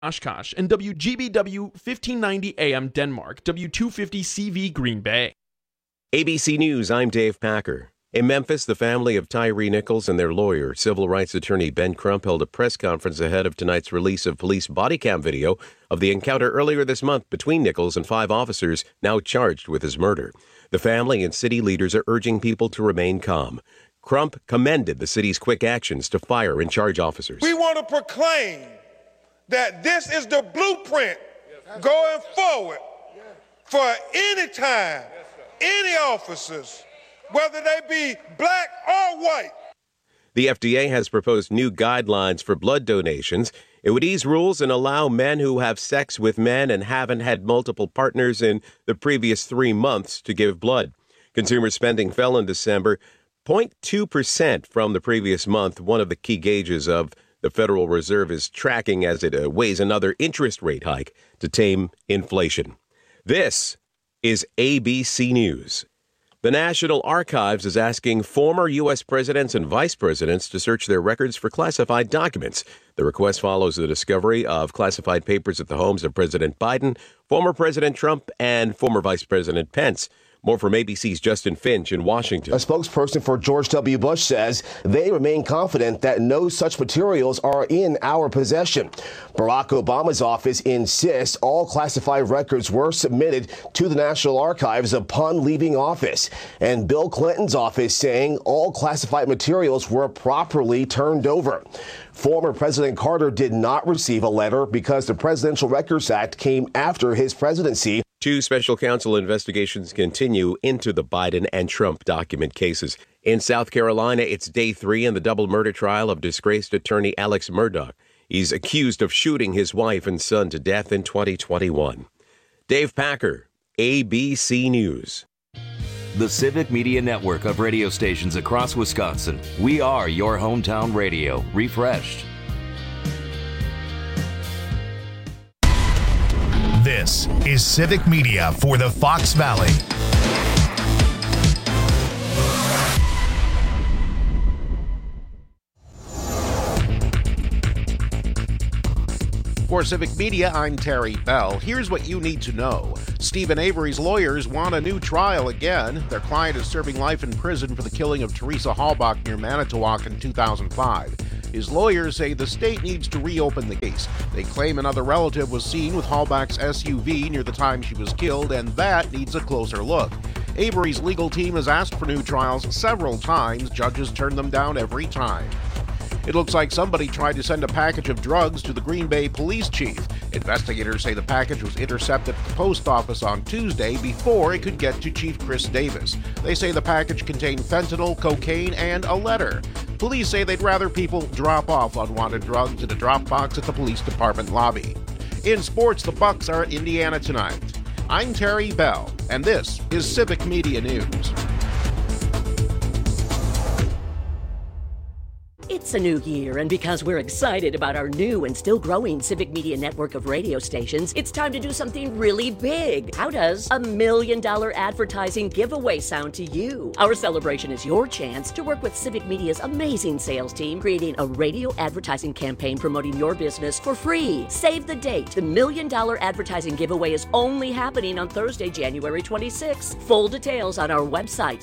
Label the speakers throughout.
Speaker 1: Oshkosh, and WGBW 1590 AM Denmark, W250 CV Green Bay.
Speaker 2: ABC News, I'm Dave Packer. In Memphis, the family of Tyree Nichols and their lawyer, civil rights attorney Ben Crump, held a press conference ahead of tonight's release of police body cam video of the encounter earlier this month between Nichols and 5 officers now charged with his murder. The family and city leaders are urging people to remain calm. Crump commended the city's quick actions to fire and charge officers.
Speaker 3: We want to proclaim that this is the blueprint going forward for any time, any officers, whether they be black or white.
Speaker 2: The FDA has proposed new guidelines for blood donations. It would ease rules and allow men who have sex with men and haven't had multiple partners in the previous 3 months to give blood. Consumer spending fell in December 0.2% from the previous month, one of the key gauges of the Federal Reserve is tracking as it weighs another interest rate hike to tame inflation. This is ABC News. The National Archives is asking former U.S. presidents and vice presidents to search their records for classified documents. The request follows the discovery of classified papers at the homes of President Biden, former President Trump, and former Vice President Pence. More from ABC's Justin Finch in Washington.
Speaker 4: A spokesperson for George W. Bush says they remain confident that no such materials are in our possession. Barack Obama's office insists all classified records were submitted to the National Archives upon leaving office. And Bill Clinton's office saying all classified materials were properly turned over. Former President Carter did not receive a letter because the Presidential Records Act came after his presidency.
Speaker 2: 2 special counsel investigations continue into the Biden and Trump document cases. In South Carolina, it's day 3 in the double murder trial of disgraced attorney Alex Murdaugh. He's accused of shooting his wife and son to death in 2021. Dave Packer, ABC News.
Speaker 5: The Civic Media Network of radio stations across Wisconsin. We are your hometown radio, refreshed.
Speaker 6: This is Civic Media for the Fox Valley.
Speaker 7: For Civic Media, I'm Terry Bell. Here's what you need to know. Stephen Avery's lawyers want a new trial again. Their client is serving life in prison for the killing of Teresa Halbach near Manitowoc in 2005. His lawyers say the state needs to reopen the case. They claim another relative was seen with Halbach's SUV near the time she was killed, and that needs a closer look. Avery's legal team has asked for new trials several times. Judges turn them down every time. It looks like somebody tried to send a package of drugs to the Green Bay police chief. Investigators say the package was intercepted at the post office on Tuesday before it could get to Chief Chris Davis. They say the package contained fentanyl, cocaine, and a letter. Police say they'd rather people drop off unwanted drugs in a drop box at the police department lobby. In sports, the Bucks are at Indiana tonight. I'm Terry Bell, and this is Civic Media News.
Speaker 8: It's a new year, and because we're excited about our new and still growing Civic Media network of radio stations, it's time to do something really big. How does a $1 million advertising giveaway sound to you? Our celebration is your chance to work with Civic Media's amazing sales team, creating a radio advertising campaign promoting your business for free. Save the date. The $1 million advertising giveaway is only happening on Thursday, January 26th. Full details on our website,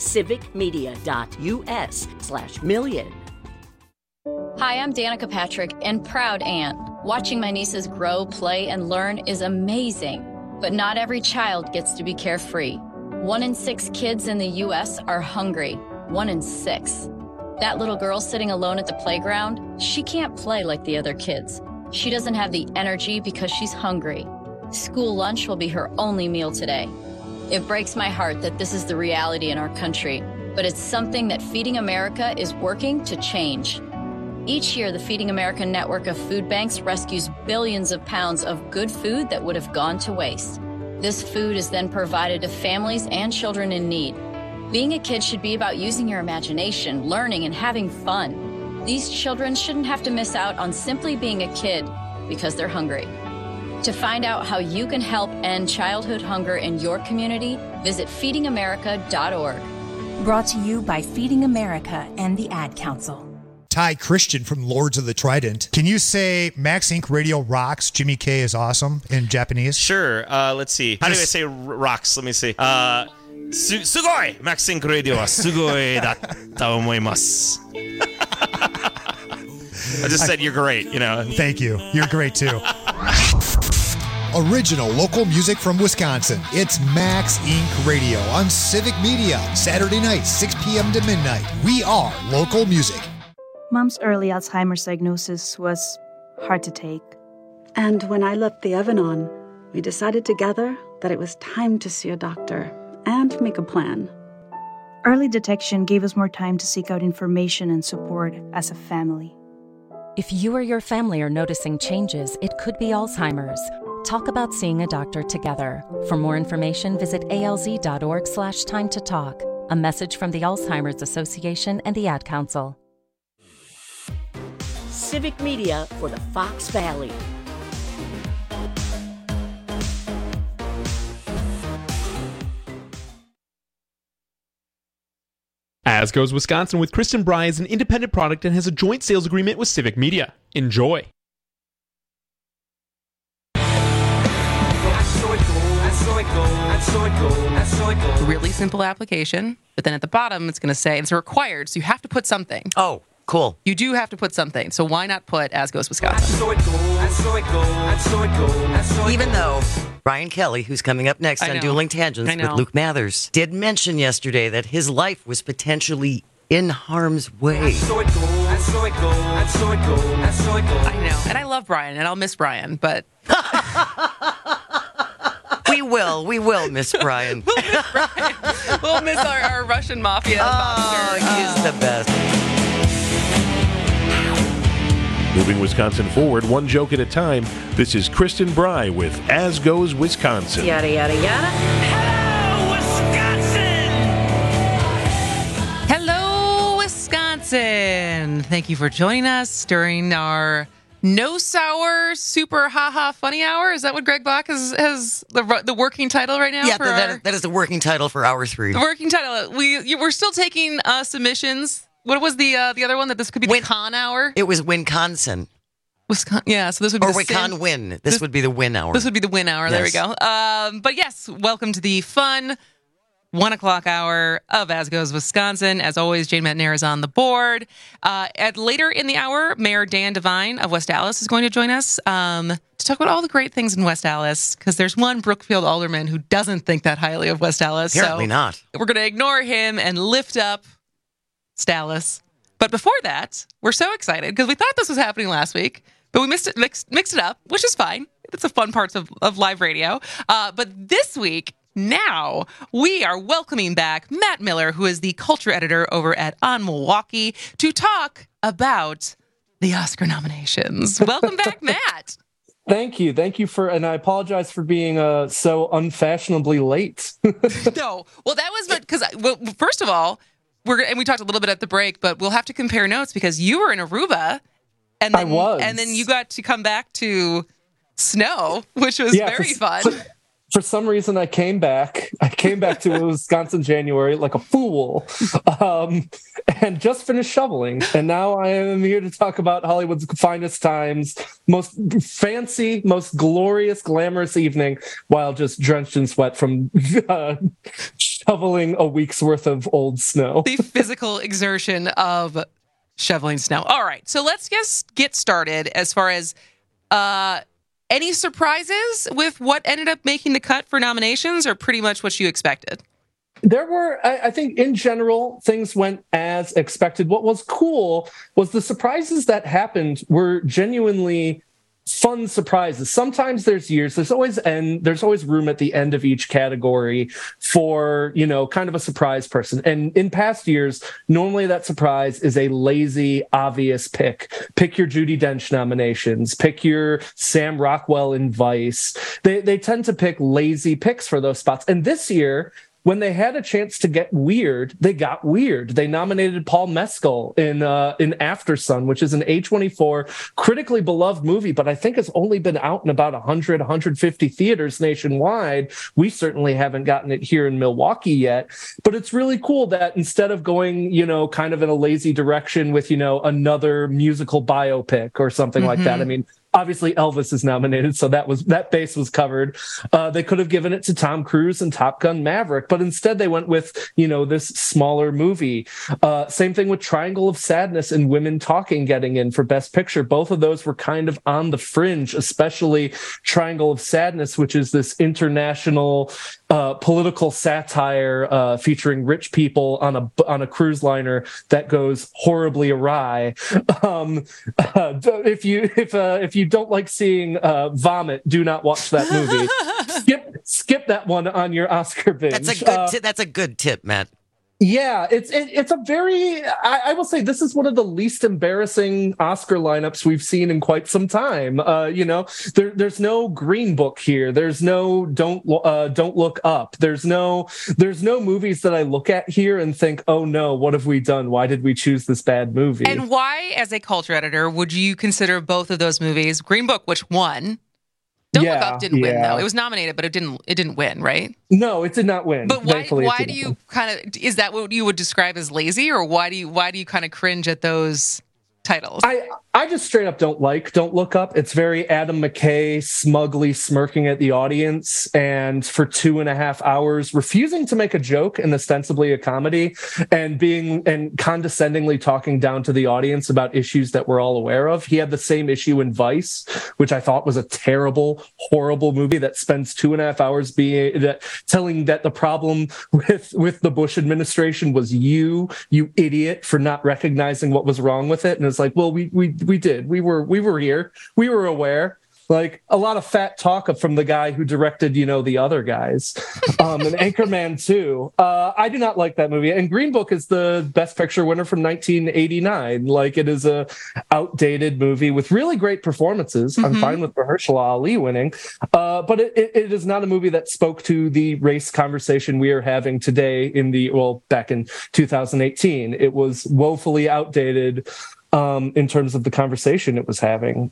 Speaker 8: civicmedia.us/million.
Speaker 9: Hi, I'm Danica Patrick and proud aunt. Watching my nieces grow, play, and learn is amazing. But not every child gets to be carefree. 1 in 6 kids in the U.S. are hungry. 1 in 6. That little girl sitting alone at the playground, she can't play like the other kids. She doesn't have the energy because she's hungry. School lunch will be her only meal today. It breaks my heart that this is the reality in our country, but it's something that Feeding America is working to change. Each year, the Feeding America network of food banks rescues billions of pounds of good food that would have gone to waste. This food is then provided to families and children in need. Being a kid should be about using your imagination, learning, and having fun. These children shouldn't have to miss out on simply being a kid because they're hungry. To find out how you can help end childhood hunger in your community, visit feedingamerica.org.
Speaker 10: Brought to you by Feeding America and the Ad Council. Ty Christian from Lords of the Trident. Can you say Max Inc. Radio rocks, Jimmy K is awesome in Japanese?
Speaker 11: Sure. Let's see. How do I say rocks? Let me see. Sugoi! Max Inc. Radio wa sugoi datta omoimasu. I just said you're great,
Speaker 10: Thank you. You're great, too. Original local music from Wisconsin. It's Max Inc. Radio on Civic Media. Saturday night, 6 p.m. to midnight. We are local music.
Speaker 12: Mom's early Alzheimer's diagnosis was hard to take.
Speaker 13: And when I left the oven on, we decided together that it was time to see a doctor and make a plan.
Speaker 12: Early detection gave us more time to seek out information and support as a family.
Speaker 14: If you or your family are noticing changes, it could be Alzheimer's. Talk about seeing a doctor together. For more information, visit alz.org/time to talk. A message from the Alzheimer's Association and the Ad Council.
Speaker 8: Civic Media for the Fox Valley.
Speaker 1: As Goes Wisconsin with Kristen Bry is an independent product and has a joint sales agreement with Civic Media. Enjoy.
Speaker 15: Really simple application, but then at the bottom it's going to say it's required, so you have to put something.
Speaker 16: Oh, cool.
Speaker 15: You do have to put something, so why not put As Goes Wisconsin?
Speaker 16: Even though Brian Kelly, who's coming up next on Dueling Tangents with Luke Mathers, did mention yesterday that his life was potentially in harm's way.
Speaker 15: I know, and I love Brian, and I'll miss Brian, but...
Speaker 16: We will miss Brian.
Speaker 15: We'll miss our Russian mafia ambassador.
Speaker 16: He's the best.
Speaker 17: Moving Wisconsin forward, one joke at a time, this is Kristen Bry with As Goes Wisconsin.
Speaker 15: Yada, yada, yada. Hello, Wisconsin. Thank you for joining us during our No Sour Super Haha Funny Hour. Is that what Greg Bach has the working title right now?
Speaker 16: Yeah, that is the working title for Hour 3.
Speaker 15: The working title. We're still taking submissions. What was the other one that this could be the con hour?
Speaker 16: It was Wisconsin.
Speaker 15: Yeah, so this would be
Speaker 16: Win. This would be the win hour.
Speaker 15: This would be the win hour. Yes. There we go. But yes, welcome to the fun 1 o'clock hour of As Goes Wisconsin. As always, Jane Metner is on the board. Later in the hour, Mayor Dan Devine of West Allis is going to join us to talk about all the great things in West Allis, because there's one Brookfield alderman who doesn't think that highly of West Allis.
Speaker 16: Apparently not.
Speaker 15: We're going to ignore him and lift up Dallas. But before that, we're so excited because we thought this was happening last week, but we mixed it up, which is fine. It's a fun parts of live radio. But this week, now, we are welcoming back Matt Miller, who is the culture editor over at On Milwaukee, to talk about the Oscar nominations. Welcome back, Matt.
Speaker 18: Thank you and I apologize for being so unfashionably late.
Speaker 15: No, well, that was because, first of all, we talked a little bit at the break, but we'll have to compare notes because you were in Aruba, and then,
Speaker 18: I was,
Speaker 15: and then you got to come back to snow, which was very fun.
Speaker 18: For some reason, I came back to Wisconsin January like a fool, and just finished shoveling. And now I am here to talk about Hollywood's finest times, most fancy, most glorious, glamorous evening, while just drenched in sweat from shoveling a week's worth of old snow.
Speaker 15: The physical exertion of shoveling snow. All right, so let's just get started as far as... any surprises with what ended up making the cut for nominations, or pretty much what you expected?
Speaker 18: There were, I think, in general, things went as expected. What was cool was the surprises that happened were genuinely fun surprises. Sometimes there's always room at the end of each category for, kind of a surprise person. And in past years, normally that surprise is a lazy, obvious pick. Pick your Judi Dench nominations. Pick your Sam Rockwell in Vice. They tend to pick lazy picks for those spots. And this year, when they had a chance to get weird, they got weird. They nominated Paul Mescal in Aftersun, which is an A24 critically beloved movie, but I think it's only been out in about 100, 150 theaters nationwide. We certainly haven't gotten it here in Milwaukee yet, but it's really cool that instead of going, kind of in a lazy direction with, another musical biopic or something like that. I mean, obviously Elvis is nominated, so that base was covered. They could have given it to Tom Cruise and Top Gun Maverick, but instead they went with, this smaller movie. Same thing with Triangle of Sadness and Women Talking getting in for Best Picture. Both of those were kind of on the fringe, especially Triangle of Sadness, which is this international political satire featuring rich people on a cruise liner that goes horribly awry. If you don't like seeing vomit, do not watch that movie. Skip that one on your Oscar binge.
Speaker 16: That's a good tip, Matt.
Speaker 18: Yeah, it's a very, I will say this is one of the least embarrassing Oscar lineups we've seen in quite some time. There's no Green Book here. There's no Don't Look Up. There's no movies that I look at here and think, oh no, what have we done? Why did we choose this bad movie?
Speaker 15: And why, as a culture editor, would you consider both of those movies? Green Book, which won. Don't Look Up didn't win, though. It was nominated, but it didn't win, right?
Speaker 18: No, it did not win.
Speaker 15: But why do you kind of, is that what you would describe as lazy, or why do you kind of cringe at those titles?
Speaker 18: I just straight up don't Look Up. It's very Adam McKay, smugly smirking at the audience, and for 2.5 hours refusing to make a joke and ostensibly a comedy, and condescendingly talking down to the audience about issues that we're all aware of. He had the same issue in Vice, which I thought was a terrible, horrible movie that spends 2.5 hours telling that the problem with the Bush administration was you idiot, for not recognizing what was wrong with it. And it's like, well, we did. We were here. We were aware. Like, a lot of fat talk from the guy who directed, the other guys. And Anchorman 2. I do not like that movie. And Green Book is the Best Picture winner from 1989. Like, it is a outdated movie with really great performances. Mm-hmm. I'm fine with Mahershala Ali winning. But it is not a movie that spoke to the race conversation we are having today back in 2018. It was woefully outdated in terms of the conversation it was having.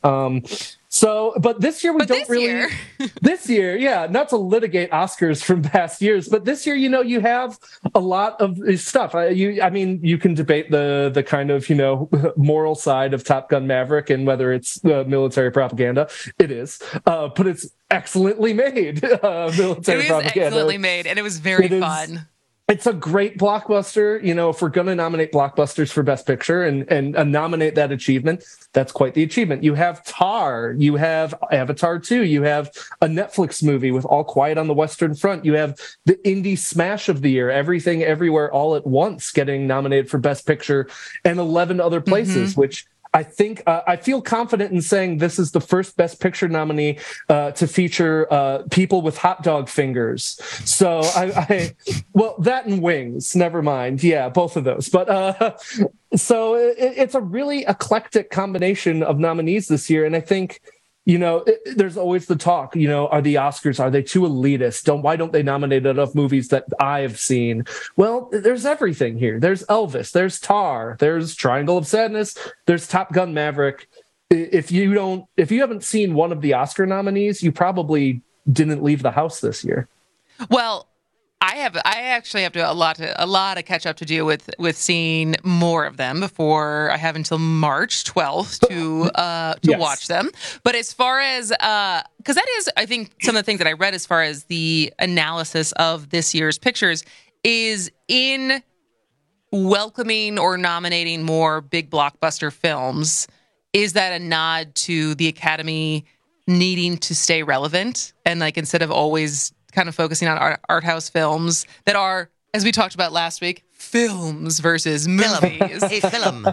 Speaker 18: But this year this year, yeah, not to litigate Oscars from past years, but this year, you have a lot of stuff. You can debate the kind of, moral side of Top Gun Maverick and whether it's military propaganda. It is, but it's excellently made. Military propaganda.
Speaker 15: Excellently made, and it was very fun.
Speaker 18: It's a great blockbuster. If we're going to nominate blockbusters for Best Picture and nominate that achievement, that's quite the achievement. You have Tar, you have Avatar 2, you have a Netflix movie with All Quiet on the Western Front, you have the indie smash of the year, Everything Everywhere All at Once, getting nominated for Best Picture, and 11 other places, which I think I feel confident in saying this is the first Best Picture nominee to feature people with hot dog fingers. So that and wings, never mind. Yeah, both of those. But so it's a really eclectic combination of nominees this year. And I think, there's always the talk, are the Oscars, are they too elitist? Why don't they nominate enough movies that I've seen? Well, there's everything here. There's Elvis, there's Tar, there's Triangle of Sadness, there's Top Gun Maverick. If you haven't seen one of the Oscar nominees, you probably didn't leave the house this year.
Speaker 15: Well, I actually have a lot of catch up to do with seeing more of them before I have until March 12th to watch them. But as far as because that is, I think, some of the things that I read as far as the analysis of this year's pictures is in welcoming or nominating more big blockbuster films. Is that a nod to the Academy needing to stay relevant, and instead of always kind of focusing on art house films that are, as we talked about last week, films versus movies.
Speaker 16: A film.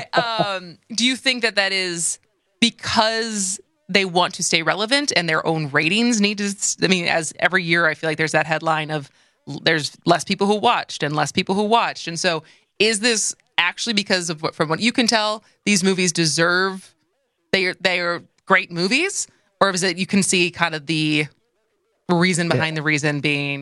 Speaker 15: Do you think that is because they want to stay relevant and their own ratings need to, as every year I feel like there's that headline of there's less people who watched and less people who watched. And so is this actually because of from what you can tell, these movies deserve, they are great movies? Or is it you can see kind of the reason behind the reason being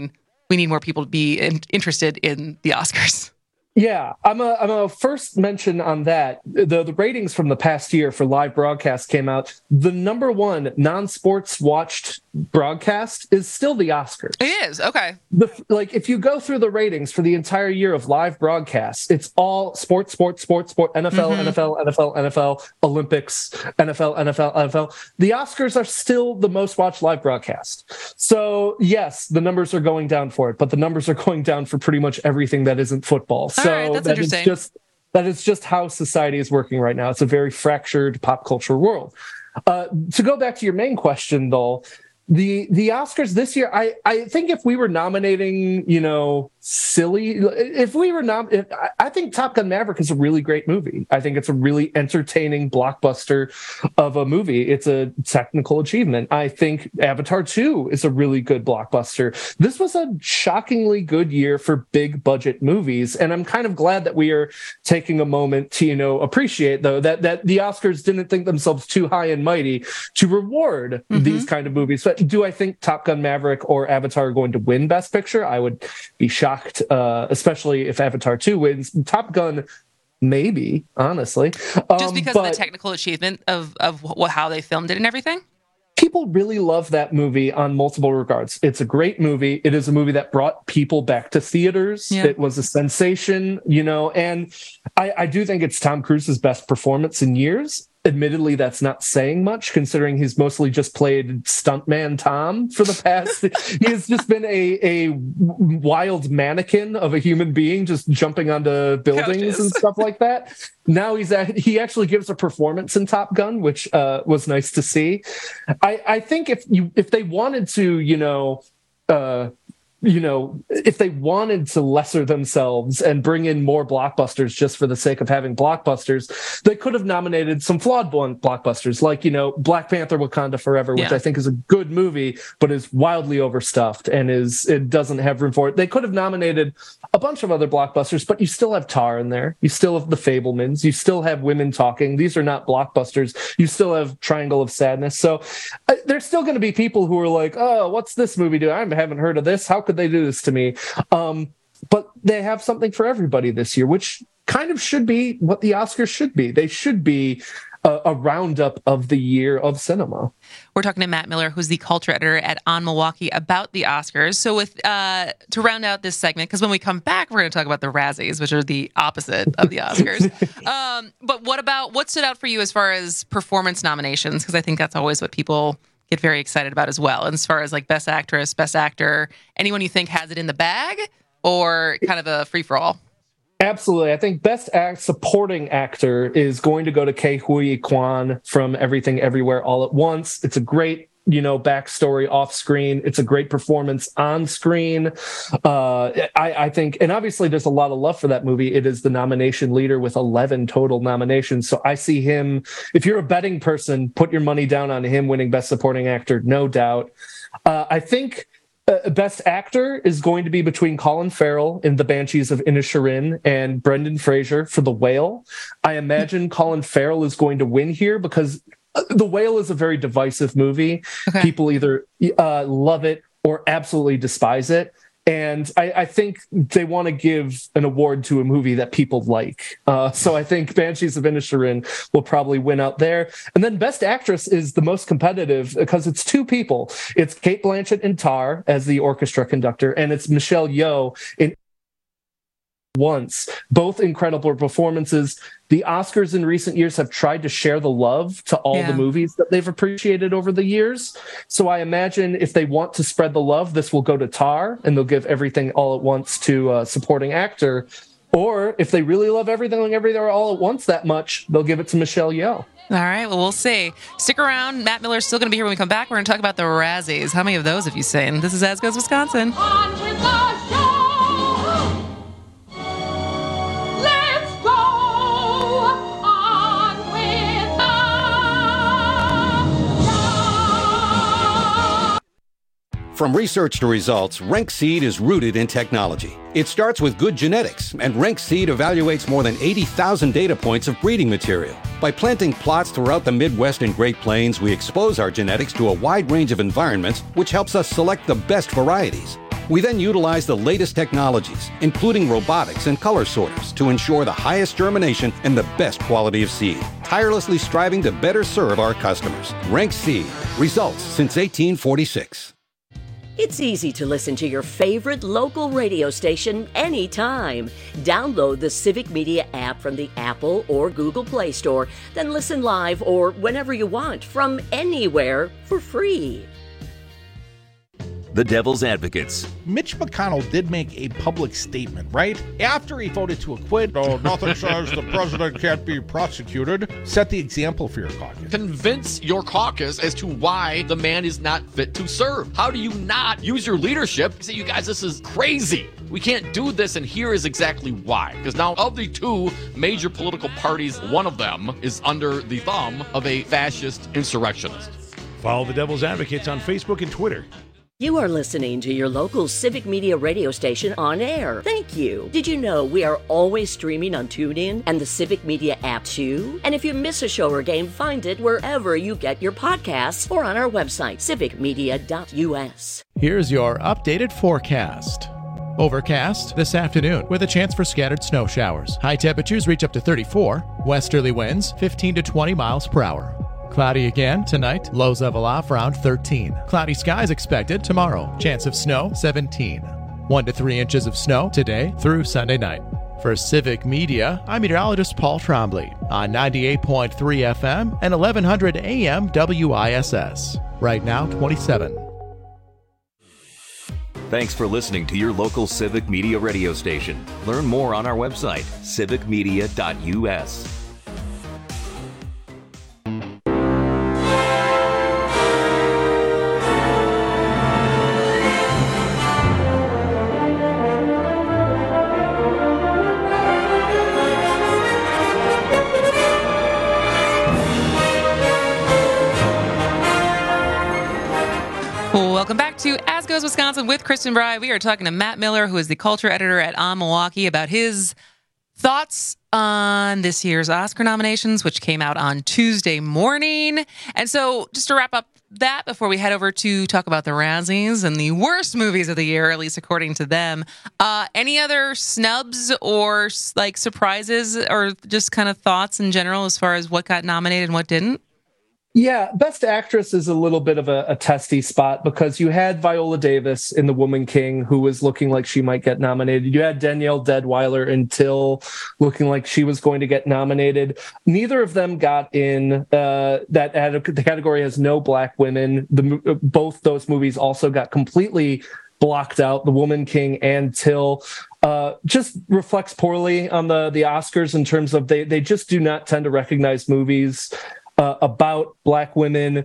Speaker 15: we need more people to be interested in the Oscars.
Speaker 18: Yeah, I'm a first mention on that. The ratings from the past year for live broadcast came out. The number one non-sports watched broadcast is still the Oscars.
Speaker 15: It is, okay.
Speaker 18: If you go through the ratings for the entire year of live broadcasts, it's all sports, NFL, NFL, Olympics, NFL. The Oscars are still the most watched live broadcast. So yes, the numbers are going down for it, but the numbers are going down for pretty much everything that isn't football.
Speaker 15: All right, that's interesting.
Speaker 18: That is just how society is working right now. It's a very fractured pop culture world. To go back to your main question, though, the Oscars this year, I think if we were nominating, silly, I think Top Gun Maverick is a really great movie. I think it's a really entertaining blockbuster of a movie. It's a technical achievement. I think Avatar 2 is a really good blockbuster. This was a shockingly good year for big budget movies, and I'm kind of glad that we are taking a moment to, appreciate, though, that the Oscars didn't think themselves too high and mighty to reward these kind of movies. But do I think Top Gun Maverick or Avatar are going to win Best Picture? I would be shocked, especially if Avatar 2 wins. Top Gun, maybe, honestly.
Speaker 15: Just because of the technical achievement of how they filmed it and everything?
Speaker 18: People really love that movie on multiple regards. It's a great movie. It is a movie that brought people back to theaters. Yeah. It was a sensation, and I do think it's Tom Cruise's best performance in years. Admittedly, that's not saying much, considering he's mostly just played stuntman Tom for the past. He has just been a wild mannequin of a human being, just jumping onto buildings and stuff like that. Now he actually gives a performance in Top Gun, which was nice to see. I think if they wanted to, if they wanted to lesser themselves and bring in more blockbusters just for the sake of having blockbusters, they could have nominated some flawed blockbusters like, Black Panther Wakanda Forever, which I think is a good movie, but is wildly overstuffed and it doesn't have room for it. They could have nominated a bunch of other blockbusters, but you still have Tar in there. You still have The Fabelmans. You still have Women Talking. These are not blockbusters. You still have Triangle of Sadness. So there's still going to be people who are like, oh, what's this movie do? I haven't heard of this. How could they do this to me? But they have something for everybody this year, which kind of should be what the Oscars should be. They should be a roundup of the year of cinema.
Speaker 15: We're talking to Matt Miller, who's the culture editor at On Milwaukee, about the Oscars. So to round out this segment, because when we come back, we're going to talk about the Razzies, which are the opposite of the Oscars. But what stood out for you as far as performance nominations? Because I think that's always what people get very excited about as well. And as far as like Best Actress, Best Actor, anyone you think has it in the bag, or kind of a free-for-all?
Speaker 18: Absolutely. I think Best Supporting Actor is going to go to Ke Huy Quan from Everything Everywhere All at Once. It's a great, backstory off screen. It's a great performance on screen. I think, and obviously there's a lot of love for that movie. It is the nomination leader with 11 total nominations. So I see him, if you're a betting person, put your money down on him winning Best Supporting Actor, no doubt. I think Best Actor is going to be between Colin Farrell in The Banshees of Inisherin and Brendan Fraser for The Whale. I imagine Colin Farrell is going to win here because The Whale is a very divisive movie. Okay. People either love it or absolutely despise it. And I think they want to give an award to a movie that people like. So I think Banshees of Inisherin will probably win out there. And then Best Actress is the most competitive because it's two people. It's Cate Blanchett in Tar as the orchestra conductor, and it's Michelle Yeoh in Once. Both incredible performances. The Oscars in recent years have tried to share the love to all the movies that they've appreciated over the years. So I imagine if they want to spread the love, this will go to Tar, and they'll give Everything All at Once to Supporting Actor. Or if they really love Everything All at Once that much, they'll give it to Michelle Yeoh.
Speaker 15: All right, well, we'll see. Stick around. Matt Miller's still going to be here when we come back. We're going to talk about the Razzies. How many of those have you seen? This is As Goes Wisconsin.
Speaker 19: On with the show!
Speaker 20: From research to results, Rank Seed is rooted in technology. It starts with good genetics, and Rank Seed evaluates more than 80,000 data points of breeding material. By planting plots throughout the Midwest and Great Plains, we expose our genetics to a wide range of environments, which helps us select the best varieties. We then utilize the latest technologies, including robotics and color sorters, to ensure the highest germination and the best quality of seed, tirelessly striving to better serve our customers. Rank Seed. Results since 1846.
Speaker 8: It's easy to listen to your favorite local radio station anytime. Download the Civic Media app from the Apple or Google Play Store, then listen live or whenever you want from anywhere for free.
Speaker 5: The Devil's Advocates.
Speaker 19: Mitch McConnell did make a public statement, right? After he voted to acquit, oh, nothing says the president can't be prosecuted. Set the example for your caucus.
Speaker 21: Convince your caucus as to why the man is not fit to serve. How do you not use your leadership to say, you guys, this is crazy. We can't do this, and here is exactly why. Because now, of the two major political parties, one of them is under the thumb of a fascist insurrectionist.
Speaker 17: Follow the Devil's Advocates on Facebook and Twitter.
Speaker 8: You are listening to your local Civic Media radio station on air. Thank you. Did you know we are always streaming on TuneIn and the Civic Media app too? And if you miss a show or game, find it wherever you get your podcasts or on our website, civicmedia.us.
Speaker 22: Here's your updated forecast. Overcast this afternoon with a chance for scattered snow showers. High temperatures reach up to 34. Westerly winds 15 to 20 miles per hour. Cloudy again tonight, lows level off around 13. Cloudy skies expected tomorrow. Chance of snow 17. 1 to 3 inches of snow today through Sunday night. For Civic Media, I'm meteorologist Paul Trombley on 98.3 FM and 1100 AM WISS. Right now, 27.
Speaker 5: Thanks for listening to your local Civic Media radio station. Learn more on our website, civicmedia.us.
Speaker 15: Welcome back to As Goes Wisconsin with Kristen Bry. We are talking to Matt Miller, who is the culture editor at On Milwaukee, about his thoughts on this year's Oscar nominations, which came out on Tuesday morning. And so just to wrap up that before we head over to talk about the Razzies and the worst movies of the year, at least according to them, any other snubs or like surprises or just kind of thoughts in general as far as what got nominated and what didn't?
Speaker 18: Yeah, Best Actress is a little bit of a testy spot because you had Viola Davis in The Woman King, who was looking like she might get nominated. You had Danielle Deadwyler in Till, looking like she was going to get nominated. Neither of them got in. The category has no black women. Both those movies also got completely blocked out, The Woman King and Till. Just reflects poorly on the Oscars in terms of they just do not tend to recognize movies about black women,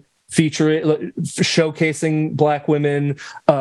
Speaker 18: showcasing black women,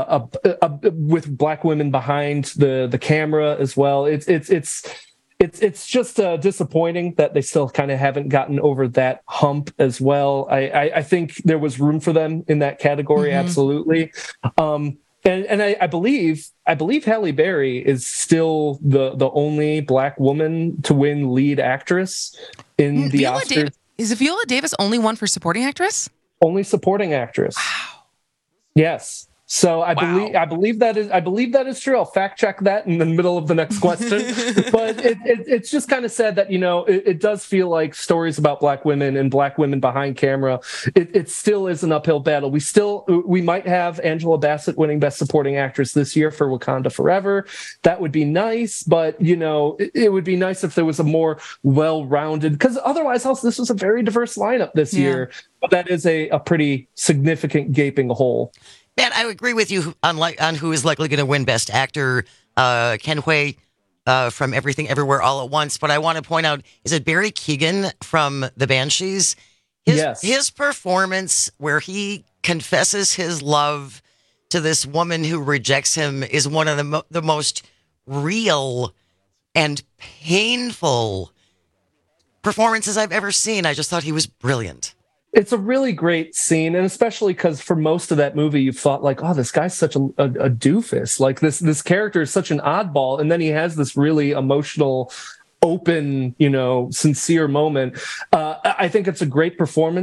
Speaker 18: with black women behind the camera as well. It's just disappointing that they still kind of haven't gotten over that hump as well. I think there was room for them in that category, absolutely. And I believe Halle Berry is still the only black woman to win lead actress in the Oscars.
Speaker 15: Is Viola Davis only one for supporting actress?
Speaker 18: Only supporting actress. Wow. Yes. So I believe that is true. I'll fact check that in the middle of the next question. But it's just kind of sad that, it does feel like stories about black women and black women behind camera. It still is an uphill battle. We might have Angela Bassett winning Best Supporting Actress this year for Wakanda Forever. That would be nice, but it would be nice if there was a more well-rounded, because otherwise this was a very diverse lineup this year. But that is a pretty significant gaping hole.
Speaker 16: Matt, I agree with you on who is likely going to win Best Actor. Ken Hui from Everything Everywhere All at Once. But I want to point out, is it Barry Keoghan from The Banshees? His performance where he confesses his love to this woman who rejects him is one of the most real and painful performances I've ever seen. I just thought he was brilliant.
Speaker 18: It's a really great scene, and especially because for most of that movie, you've thought like, oh, this guy's such a doofus. Like this character is such an oddball, and then he has this really emotional, open, sincere moment. I think it's a great performance.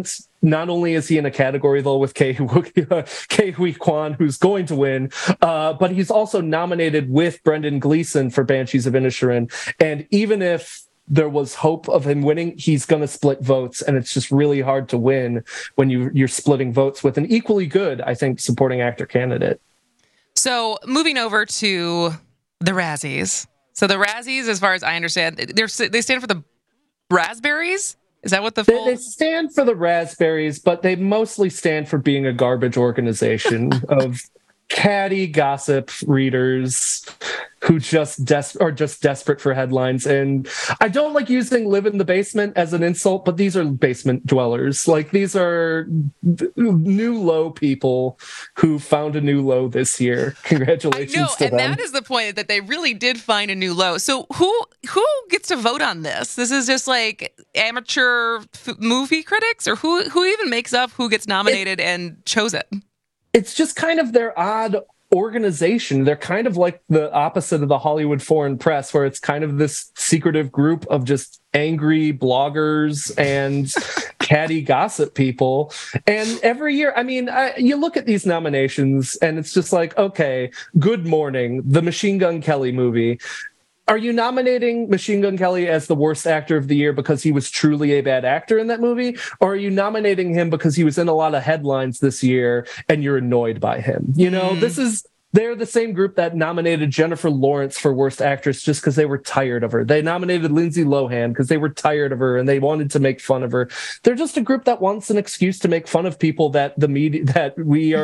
Speaker 18: not only is he in a category, though, with Ke Huy Quan, who's going to win, but he's also nominated with Brendan Gleeson for Banshees of Inisherin. And even if there was hope of him winning, he's going to split votes, and it's just really hard to win when you're splitting votes with an equally good, I think, supporting actor candidate.
Speaker 15: So moving over to the Razzies. So the Razzies, as far as I understand, they stand for the Raspberries? Is that what the full...
Speaker 18: They stand for the Raspberries, but they mostly stand for being a garbage organization of catty gossip readers who are just desperate for headlines. And I don't like using live in the basement as an insult, but these are basement dwellers. Like, these are new low people who found a new low this year. Congratulations to them.
Speaker 15: And that is the point, that they really did find a new low. So who gets to vote on this? This is just like amateur movie critics, or who even makes up who gets nominated and chose it?
Speaker 18: It's just kind of their odd organization. They're kind of like the opposite of the Hollywood Foreign Press, where it's kind of this secretive group of just angry bloggers and catty gossip people. And every year, I mean, you look at these nominations and it's just like, okay, Good Morning, the Machine Gun Kelly movie. Are you nominating Machine Gun Kelly as the worst actor of the year because he was truly a bad actor in that movie? Or are you nominating him because he was in a lot of headlines this year and you're annoyed by him? You know, they're the same group that nominated Jennifer Lawrence for worst actress just because they were tired of her. They nominated Lindsay Lohan because they were tired of her and they wanted to make fun of her. They're just a group that wants an excuse to make fun of people that the media that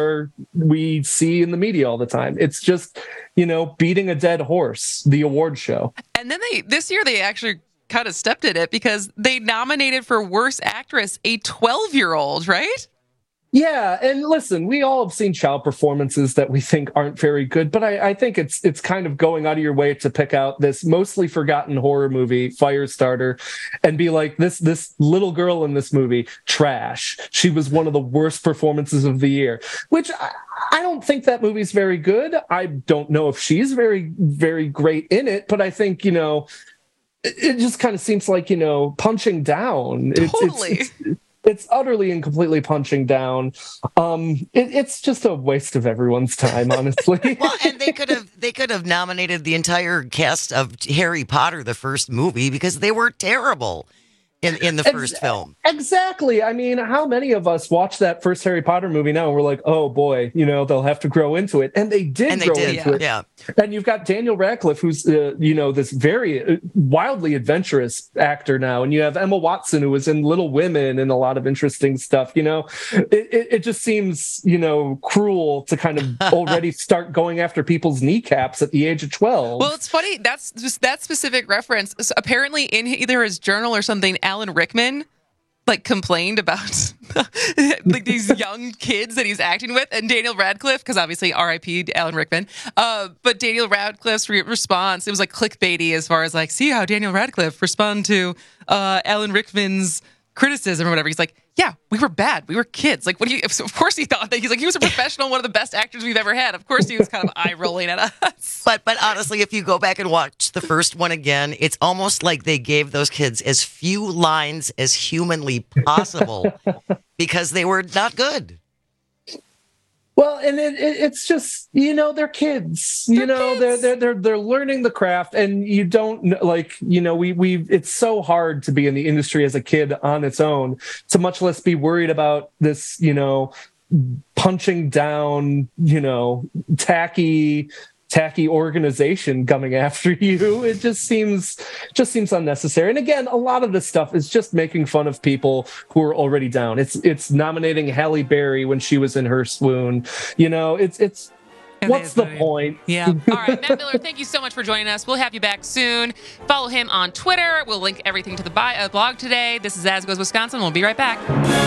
Speaker 18: we see in the media all the time. It's just, you know, beating a dead horse, the award show.
Speaker 15: And then this year they actually kind of stepped at it because they nominated for worst actress a 12-year-old, right?
Speaker 18: Yeah, and listen, we all have seen child performances that we think aren't very good, but I think it's kind of going out of your way to pick out this mostly forgotten horror movie, Firestarter, and be like, this little girl in this movie, trash. She was one of the worst performances of the year, which I don't think that movie's very good. I don't know if she's very, very great in it, but I think, you know, it just kind of seems like, you know, punching down.
Speaker 15: Totally.
Speaker 18: It's utterly and completely punching down. It's just a waste of everyone's time, honestly.
Speaker 16: Well, and they could have nominated the entire cast of Harry Potter, the first movie, because they were terrible in the first film.
Speaker 18: Exactly. I mean, how many of us watch that first Harry Potter movie now and we're like, oh boy, you know, they'll have to grow into it. And they did grow into it.
Speaker 16: Yeah.
Speaker 18: And you've got Daniel Radcliffe, who's, you know, this very wildly adventurous actor now. And you have Emma Watson, who was in Little Women and a lot of interesting stuff. You know, it just seems, you know, cruel to kind of already start going after people's kneecaps at the age of 12.
Speaker 15: Well, it's funny. That's just that specific reference. So apparently in either his journal or something, Alan Rickman like complained about like these young kids that he's acting with, and Daniel Radcliffe, because obviously R.I.P. Alan Rickman, but Daniel Radcliffe's response, it was like clickbaity as far as like, see how Daniel Radcliffe respond to Alan Rickman's criticism or whatever. He's like, yeah, we were bad. We were kids. Like, what do you? Of course he thought that. He's like, he was a professional, one of the best actors we've ever had. Of course he was kind of eye rolling at us.
Speaker 16: But honestly, if you go back and watch the first one again, it's almost like they gave those kids as few lines as humanly possible because they were not good.
Speaker 18: Well, and it's just, you know, they're kids. They're learning the craft, and you don't like, you know, it's so hard to be in the industry as a kid on its own, to much less be worried about this, you know, punching down, you know, tacky organization coming after you. It just seems unnecessary. And again, a lot of this stuff is just making fun of people who are already down. It's nominating Halle Berry when she was in her swoon. You know, it's what's the point?
Speaker 15: Yeah. All right, Matt Miller, thank you so much for joining us. We'll have you back soon. Follow him on Twitter. We'll link everything to the blog today. This is As Goes Wisconsin. We'll be right back.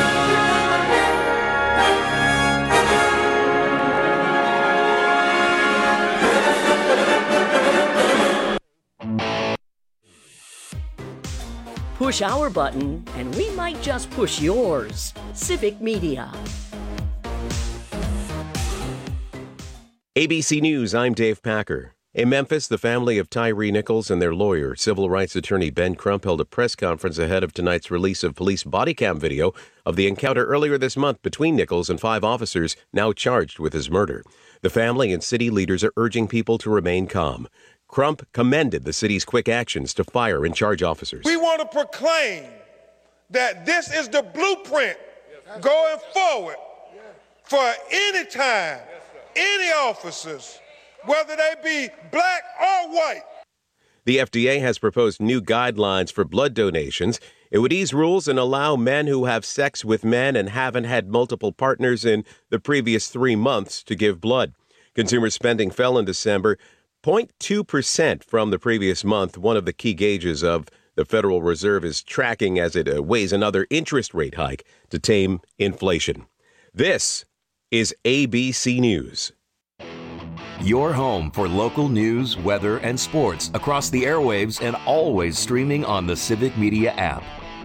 Speaker 8: Push our button, and we might just push yours. Civic Media.
Speaker 2: ABC News, I'm Dave Packer. In Memphis, the family of Tyree Nichols and their lawyer, civil rights attorney Ben Crump, held a press conference ahead of tonight's release of police body cam video of the encounter earlier this month between Nichols and 5 officers now charged with his murder. The family and city leaders are urging people to remain calm. Crump commended the city's quick actions to fire and charge officers.
Speaker 3: We want to proclaim that this is the blueprint going forward for any time, any officers, whether they be black or white.
Speaker 2: The FDA has proposed new guidelines for blood donations. It would ease rules and allow men who have sex with men and haven't had multiple partners in the previous 3 months to give blood. Consumer spending fell in December 0.2% from the previous month. One of the key gauges of the Federal Reserve is tracking as it weighs another interest rate hike to tame inflation. This is ABC News.
Speaker 5: Your home for local news, weather, and sports across the airwaves and always streaming on the Civic Media app.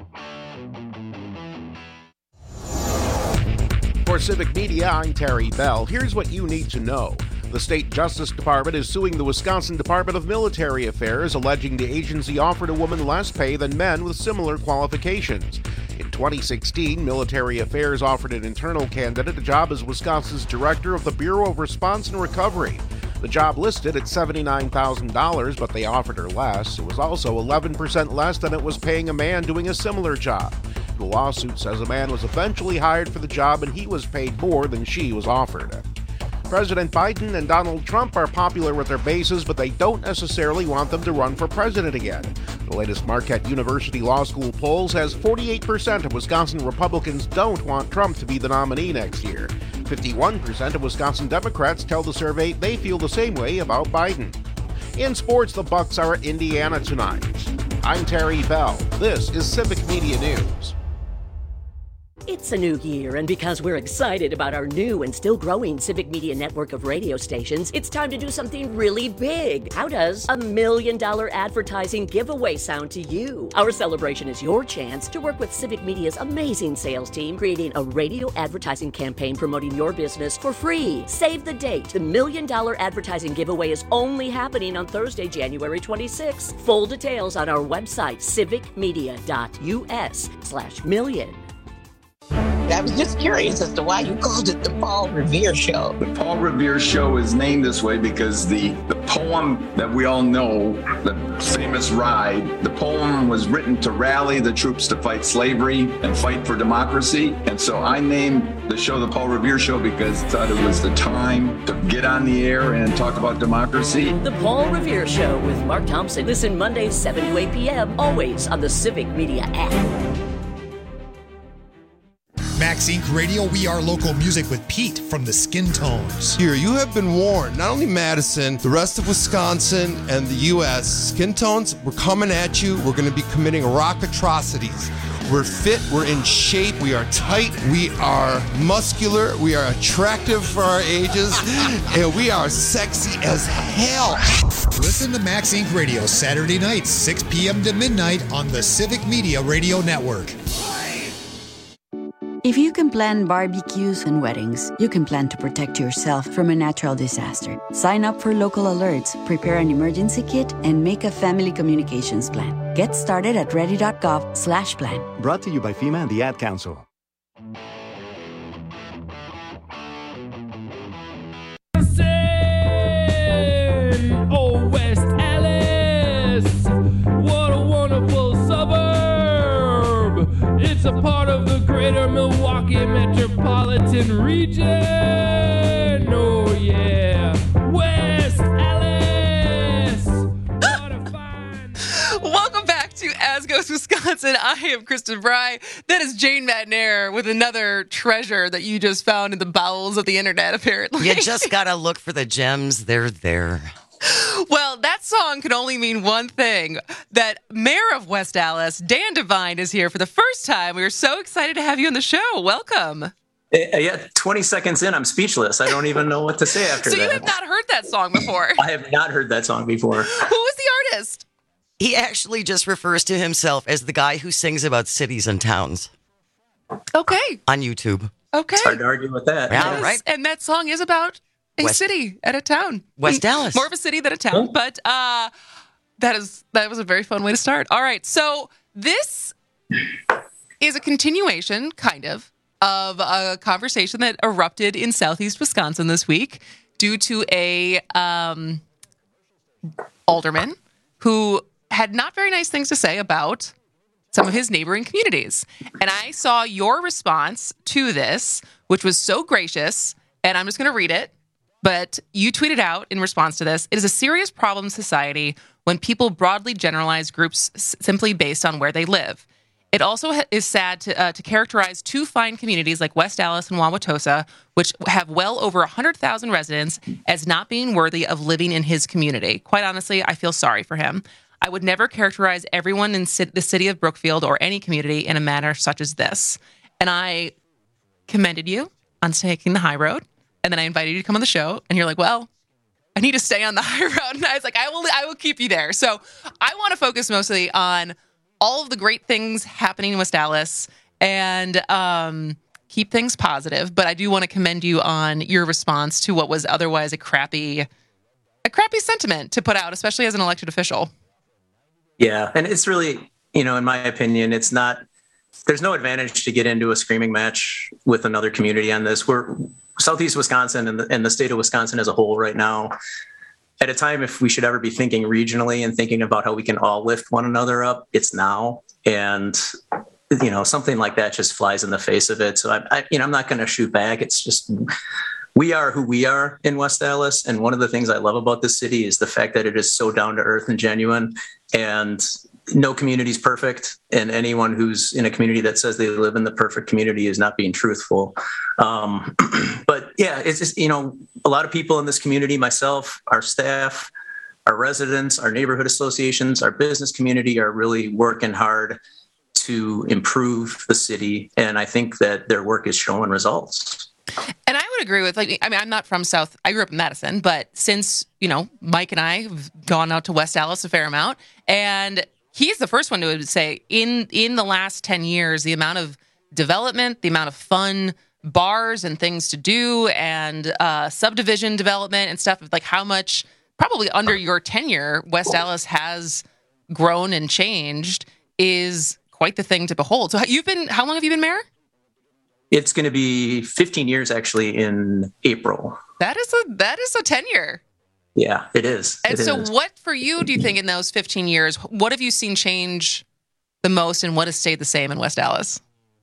Speaker 7: For Civic Media, I'm Terry Bell. Here's what you need to know. The State Justice Department is suing the Wisconsin Department of Military Affairs, alleging the agency offered a woman less pay than men with similar qualifications. In 2016, Military Affairs offered an internal candidate a job as Wisconsin's director of the Bureau of Response and Recovery. The job listed at $79,000, but they offered her less. It was also 11% less than it was paying a man doing a similar job. The lawsuit says a man was eventually hired for the job and he was paid more than she was offered. President Biden and Donald Trump are popular with their bases, but they don't necessarily want them to run for president again. The latest Marquette University Law School poll says 48% of Wisconsin Republicans don't want Trump to be the nominee next year. 51% of Wisconsin Democrats tell the survey they feel the same way about Biden. In sports, the Bucks are at Indiana tonight. I'm Terry Bell. This is Civic Media News.
Speaker 8: It's a new year, and because we're excited about our new and still growing Civic Media network of radio stations, it's time to do something really big. How does $1 million advertising giveaway sound to you? Our celebration is your chance to work with Civic Media's amazing sales team, creating a radio advertising campaign promoting your business for free. Save the date. The $1 million advertising giveaway is only happening on Thursday, January 26th. Full details on our website, civicmedia.us/million.
Speaker 4: I was just curious as to why you called it the Paul Revere Show.
Speaker 23: The Paul Revere Show is named this way because the poem that we all know, the famous Ride, the poem was written to rally the troops to fight slavery and fight for democracy. And so I named the show the Paul Revere Show because I thought it was the time to get on the air and talk about democracy.
Speaker 8: The Paul Revere Show with Mark Thompson. Listen Mondays 7 to 8 p.m. always on the Civic Media app.
Speaker 10: Max Inc. Radio, we are local music with Pete from the Skin Tones.
Speaker 24: Here, you have been warned. Not only Madison, the rest of Wisconsin and the U.S. Skin Tones, we're coming at you. We're going to be committing rock atrocities. We're fit, we're in shape, we are tight, we are muscular, we are attractive for our ages, and we are sexy as hell.
Speaker 10: Listen to Max Inc. Radio Saturday nights, 6 p.m. to midnight on the Civic Media Radio Network.
Speaker 25: If you can plan barbecues and weddings, you can plan to protect yourself from a natural disaster. Sign up for local alerts, prepare an emergency kit, and make a family communications plan. Get started at ready.gov/plan.
Speaker 26: Brought to you by FEMA and the Ad Council.
Speaker 27: Oh, West Allis, what a wonderful suburb. It's a part of the greater Milwaukee metropolitan region. Oh, yeah. West Allis.
Speaker 15: Welcome back to As Goes Wisconsin. I am Kristen Bry. That is Jane McNair with another treasure that you just found in the bowels of the internet, apparently.
Speaker 16: You just got to look for the gems. They're there.
Speaker 15: Well, that song can only mean one thing, that Mayor of West Allis, Dan Devine, is here for the first time. We are so excited to have you on the show. Welcome.
Speaker 28: Yeah, 20 seconds in, I'm speechless. I don't even know what to say after that.
Speaker 15: So you have not heard that song before?
Speaker 28: I have not heard that song before.
Speaker 15: Who is the artist?
Speaker 16: He actually just refers to himself as the guy who sings about cities and towns.
Speaker 15: Okay.
Speaker 16: On YouTube.
Speaker 15: Okay.
Speaker 28: It's hard to argue with that.
Speaker 16: Yeah, right.
Speaker 15: And that song is about? a city and a town.
Speaker 16: West Dallas.
Speaker 15: More of a city than a town. But that was a very fun way to start. All right. So this is a continuation, kind of a conversation that erupted in southeast Wisconsin this week due to a alderman who had not very nice things to say about some of his neighboring communities. And I saw your response to this, which was so gracious, and I'm just going to read it. But you tweeted out in response to this, "It is a serious problem in society when people broadly generalize groups simply based on where they live. It also is sad to characterize two fine communities like West Dallas and Wauwatosa, which have well over 100,000 residents, as not being worthy of living in his community. Quite honestly, I feel sorry for him. I would never characterize everyone in the city of Brookfield or any community in a manner such as this." And I commended you on taking the high road. And then I invited you to come on the show. And you're like, well, I need to stay on the high road. And I was like, I will keep you there. So I want to focus mostly on all of the great things happening in West Dallas and keep things positive. But I do want to commend you on your response to what was otherwise a crappy sentiment to put out, especially as an elected official.
Speaker 28: Yeah, and it's really, in my opinion, there's no advantage to get into a screaming match with another community on this. We're Southeast Wisconsin and the state of Wisconsin as a whole right now, at a time if we should ever be thinking regionally and thinking about how we can all lift one another up, it's now. And, something like that just flies in the face of it. So I'm not going to shoot back. It's just, we are who we are in West Dallas. And one of the things I love about this city is the fact that it is so down to earth and genuine, and no community is perfect. And anyone who's in a community that says they live in the perfect community is not being truthful. But yeah, it's just, a lot of people in this community, myself, our staff, our residents, our neighborhood associations, our business community are really working hard to improve the city. And I think that their work is showing results.
Speaker 15: And I would agree with, I'm not from South. I grew up in Madison, but since, Mike and I have gone out to West Dallas a fair amount, and he's the first one to say in the last 10 years, the amount of development, the amount of fun bars and things to do and subdivision development and stuff, like how much probably under your tenure West Dallas has grown and changed is quite the thing to behold. So how long have you been mayor?
Speaker 28: It's going to be 15 years actually in April.
Speaker 15: That is a tenure.
Speaker 28: Yeah, it is.
Speaker 15: And what for you do you think in those 15 years, what have you seen change the most and what has stayed the same in West Dallas?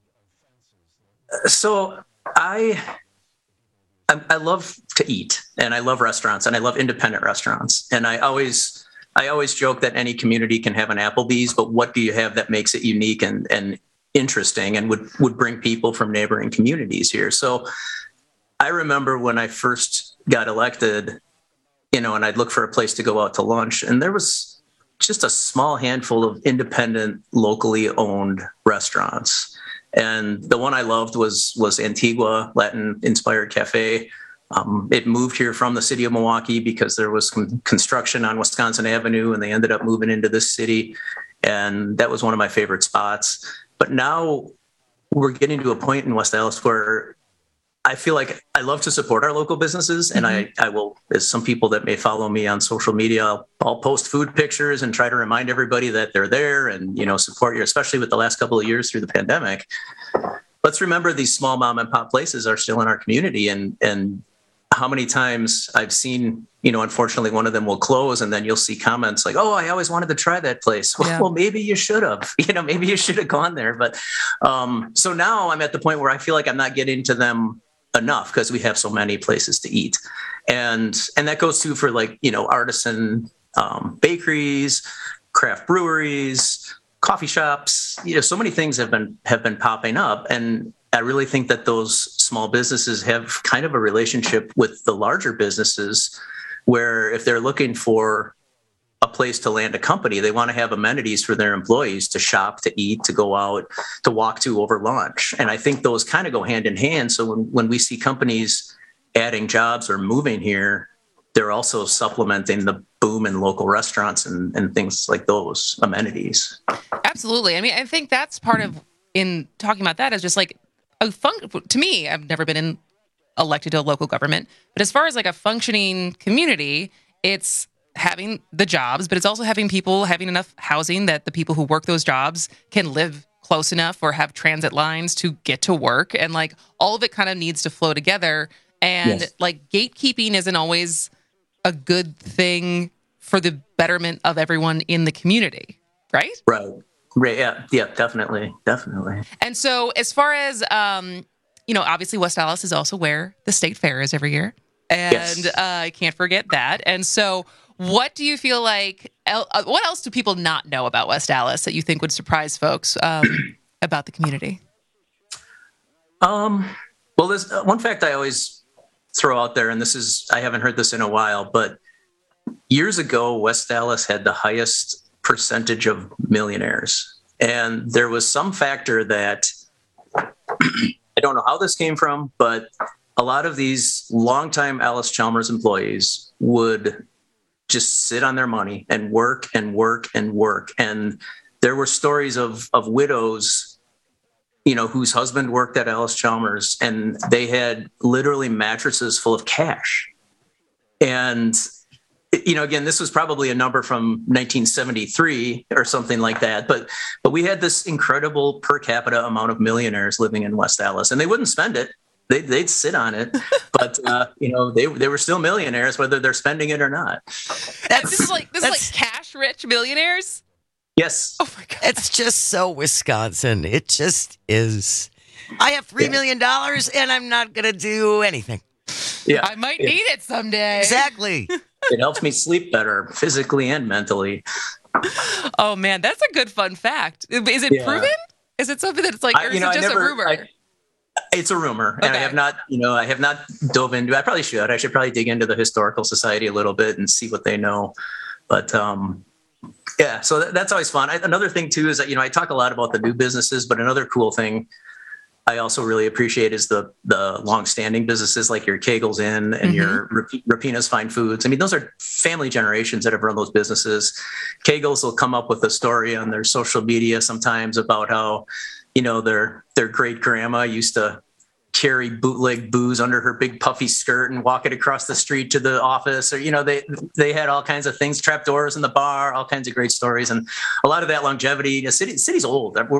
Speaker 28: So I love to eat, and I love restaurants, and I love independent restaurants. And I always joke that any community can have an Applebee's, but what do you have that makes it unique and interesting and would bring people from neighboring communities here? So I remember when I first got elected, and I'd look for a place to go out to lunch, and there was just a small handful of independent, locally owned restaurants. And the one I loved was Antigua Latin-inspired cafe. It moved here from the city of Milwaukee because there was some construction on Wisconsin Avenue, and they ended up moving into this city. And that was one of my favorite spots. But now we're getting to a point in West Dallas where I feel like I love to support our local businesses, and I will, as some people that may follow me on social media, I'll post food pictures and try to remind everybody that they're there and, support you, especially with the last couple of years through the pandemic. Let's remember these small mom and pop places are still in our community, and how many times I've seen, unfortunately one of them will close, and then you'll see comments like, "Oh, I always wanted to try that place." Yeah. Well, maybe you should have, maybe you should have gone there. But so now I'm at the point where I feel like I'm not getting to them enough because we have so many places to eat. And that goes too for artisan bakeries, craft breweries, coffee shops. So many things have been popping up. And I really think that those small businesses have kind of a relationship with the larger businesses where if they're looking for a place to land a company, they want to have amenities for their employees to shop, to eat, to go out, to walk to over lunch. And I think those kind of go hand in hand. So when we see companies adding jobs or moving here, they're also supplementing the boom in local restaurants and things like those amenities.
Speaker 15: Absolutely. I mean, I think that's part of, in talking about that, is just like a fun, to me, I've never been in elected to a local government. But as far as like a functioning community, it's having the jobs, but it's also having enough housing that the people who work those jobs can live close enough or have transit lines to get to work. And like all of it kind of needs to flow together. And like gatekeeping isn't always a good thing for the betterment of everyone in the community, right?
Speaker 28: Right. Yeah, definitely.
Speaker 15: And so as far as, obviously West Allis is also where the state fair is every year. And I can't forget that. And so what do you feel like, what else do people not know about West Allis that you think would surprise folks about the community?
Speaker 28: Well, there's one fact I always throw out there, and I haven't heard this in a while, but years ago, West Allis had the highest percentage of millionaires. And there was some factor that I don't know how this came from, but a lot of these longtime Allis-Chalmers employees would just sit on their money and work and work and work. And there were stories of widows, whose husband worked at Allis-Chalmers, and they had literally mattresses full of cash. And, again, this was probably a number from 1973 or something like that. But we had this incredible per capita amount of millionaires living in West Allis, and they wouldn't spend it. They'd sit on it, but they were still millionaires, whether they're spending it or not.
Speaker 15: This is like cash rich millionaires.
Speaker 28: Yes.
Speaker 15: Oh my God.
Speaker 16: It's just so Wisconsin. It just is. I have $3 million and I'm not going to do anything.
Speaker 28: Yeah.
Speaker 15: I might need it someday.
Speaker 16: Exactly.
Speaker 28: It helps me sleep better physically and mentally.
Speaker 15: Oh man, that's a good fun fact. Is it proven? Is it something that's like, or is it just a rumor?
Speaker 28: It's a rumor, and I have not dove into. I probably should. I should probably dig into the Historical Society a little bit and see what they know. But so that's always fun. Another thing too is that I talk a lot about the new businesses, but another cool thing I also really appreciate is the long-standing businesses like your Kegel's Inn and your Rapina's Fine Foods. I mean, those are family generations that have run those businesses. Kegel's will come up with a story on their social media sometimes about how their great grandma used to carry bootleg booze under her big puffy skirt and walk it across the street to the office, or they had all kinds of things, trapdoors in the bar, all kinds of great stories, and a lot of that longevity. The city's old. We're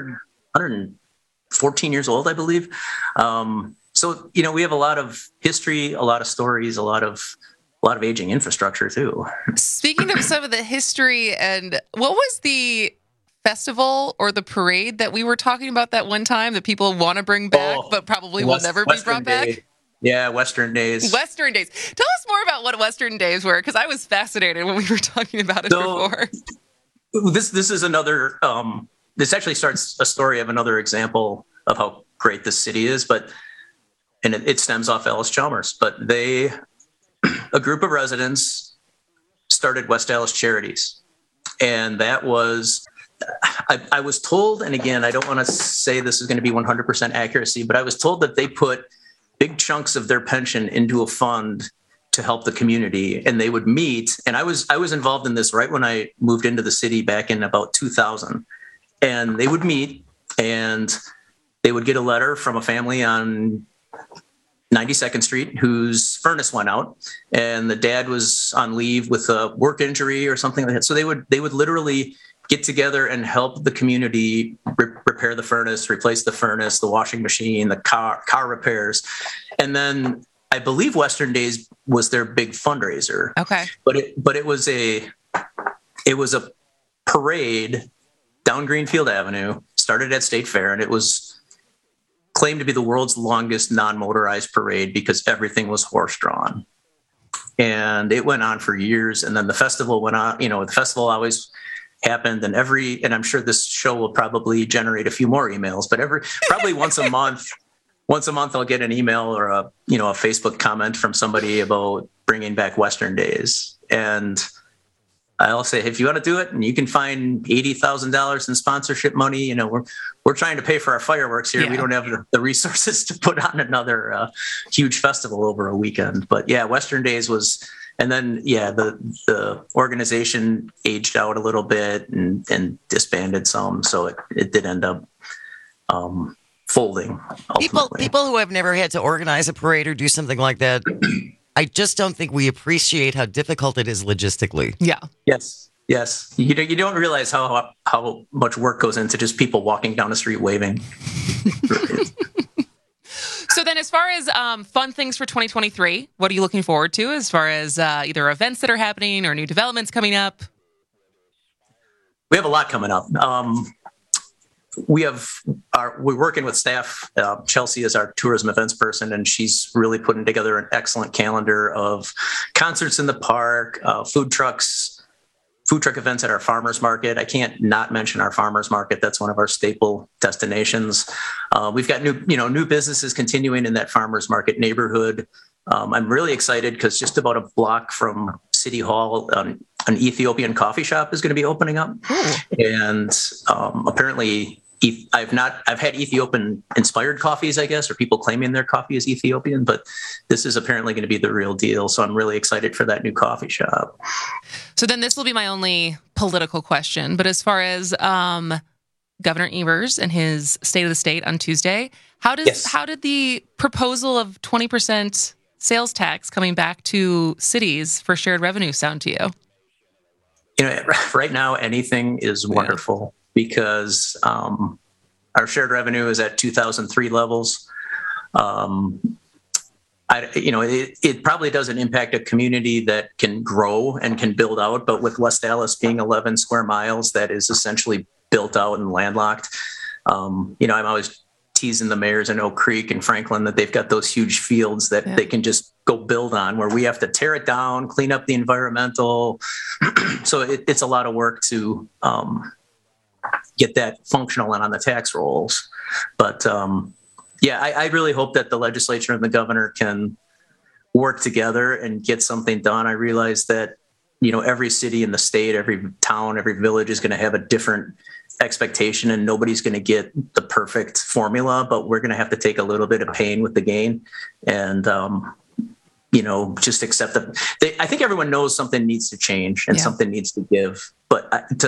Speaker 28: 114 years old, I believe. So we have a lot of history, a lot of stories, a lot of aging infrastructure too.
Speaker 15: Speaking of some of the history, and what was the festival or the parade that we were talking about that one time that people want to bring back, but probably will never be brought back?
Speaker 28: Yeah, Western Days.
Speaker 15: Western Days. Tell us more about what Western Days were, because I was fascinated when we were talking about it before.
Speaker 28: This is another. This actually starts a story of another example of how great this city is, and it stems off Allis-Chalmers. But a group of residents started West Allis Charities, and that was. I was told, and again, I don't want to say this is going to be 100% accuracy, but I was told that they put big chunks of their pension into a fund to help the community, and they would meet. And I was involved in this right when I moved into the city back in about 2000. And they would meet, and they would get a letter from a family on 92nd Street whose furnace went out, and the dad was on leave with a work injury or something like that. So they would literally get together and help the community repair the furnace, replace the furnace, the washing machine, the car repairs. And then I believe Western Days was their big fundraiser.
Speaker 15: Okay.
Speaker 28: But it was a parade down Greenfield Avenue, started at State Fair, and it was claimed to be the world's longest non-motorized parade because everything was horse-drawn. And it went on for years, and then the festival went on. The festival always happened, and I'm sure this show will probably generate a few more emails, but probably once a month I'll get an email or a Facebook comment from somebody about bringing back Western Days. And I'll say, if you want to do it and you can find $80,000 in sponsorship money, we're trying to pay for our fireworks here. Yeah. We don't have the resources to put on another huge festival over a weekend. But yeah, Western Days was. And then, the organization aged out a little bit and disbanded some. So it did end up folding.
Speaker 16: People who have never had to organize a parade or do something like that, I just don't think we appreciate how difficult it is logistically.
Speaker 15: Yeah.
Speaker 28: Yes. You don't realize how much work goes into just people walking down the street waving.
Speaker 15: So then, as far as fun things for 2023, what are you looking forward to as far as either events that are happening or new developments coming up?
Speaker 28: We have a lot coming up. We're working with staff. Chelsea is our tourism events person, and she's really putting together an excellent calendar of concerts in the park, food truck events at our farmers market. I can't not mention our farmers market. That's one of our staple destinations. We've got new businesses continuing in that farmers market neighborhood. I'm really excited because just about a block from City Hall, an Ethiopian coffee shop is going to be opening up. And apparently I've had Ethiopian inspired coffees, I guess, or people claiming their coffee is Ethiopian, but this is apparently going to be the real deal. So I'm really excited for that new coffee shop.
Speaker 15: So then this will be my only political question. But as far as Governor Evers and his State of the State on Tuesday, how did the proposal of 20% sales tax coming back to cities for shared revenue sound to you?
Speaker 28: Right now, anything is wonderful because our shared revenue is at 2003 levels. It probably doesn't impact a community that can grow and can build out, but with West Allis being 11 square miles, that is essentially built out and landlocked. I'm always teasing the mayors in Oak Creek and Franklin that they've got those huge fields that they can just go build on, where we have to tear it down, clean up the environmental. So it's a lot of work to get that functional and on the tax rolls. But I really hope that the legislature and the governor can work together and get something done. I realize that, every city in the state, every town, every village is going to have a different expectation, and nobody's going to get the perfect formula, but we're going to have to take a little bit of pain with the gain and, just accept that. I think everyone knows something needs to change and something needs to give, but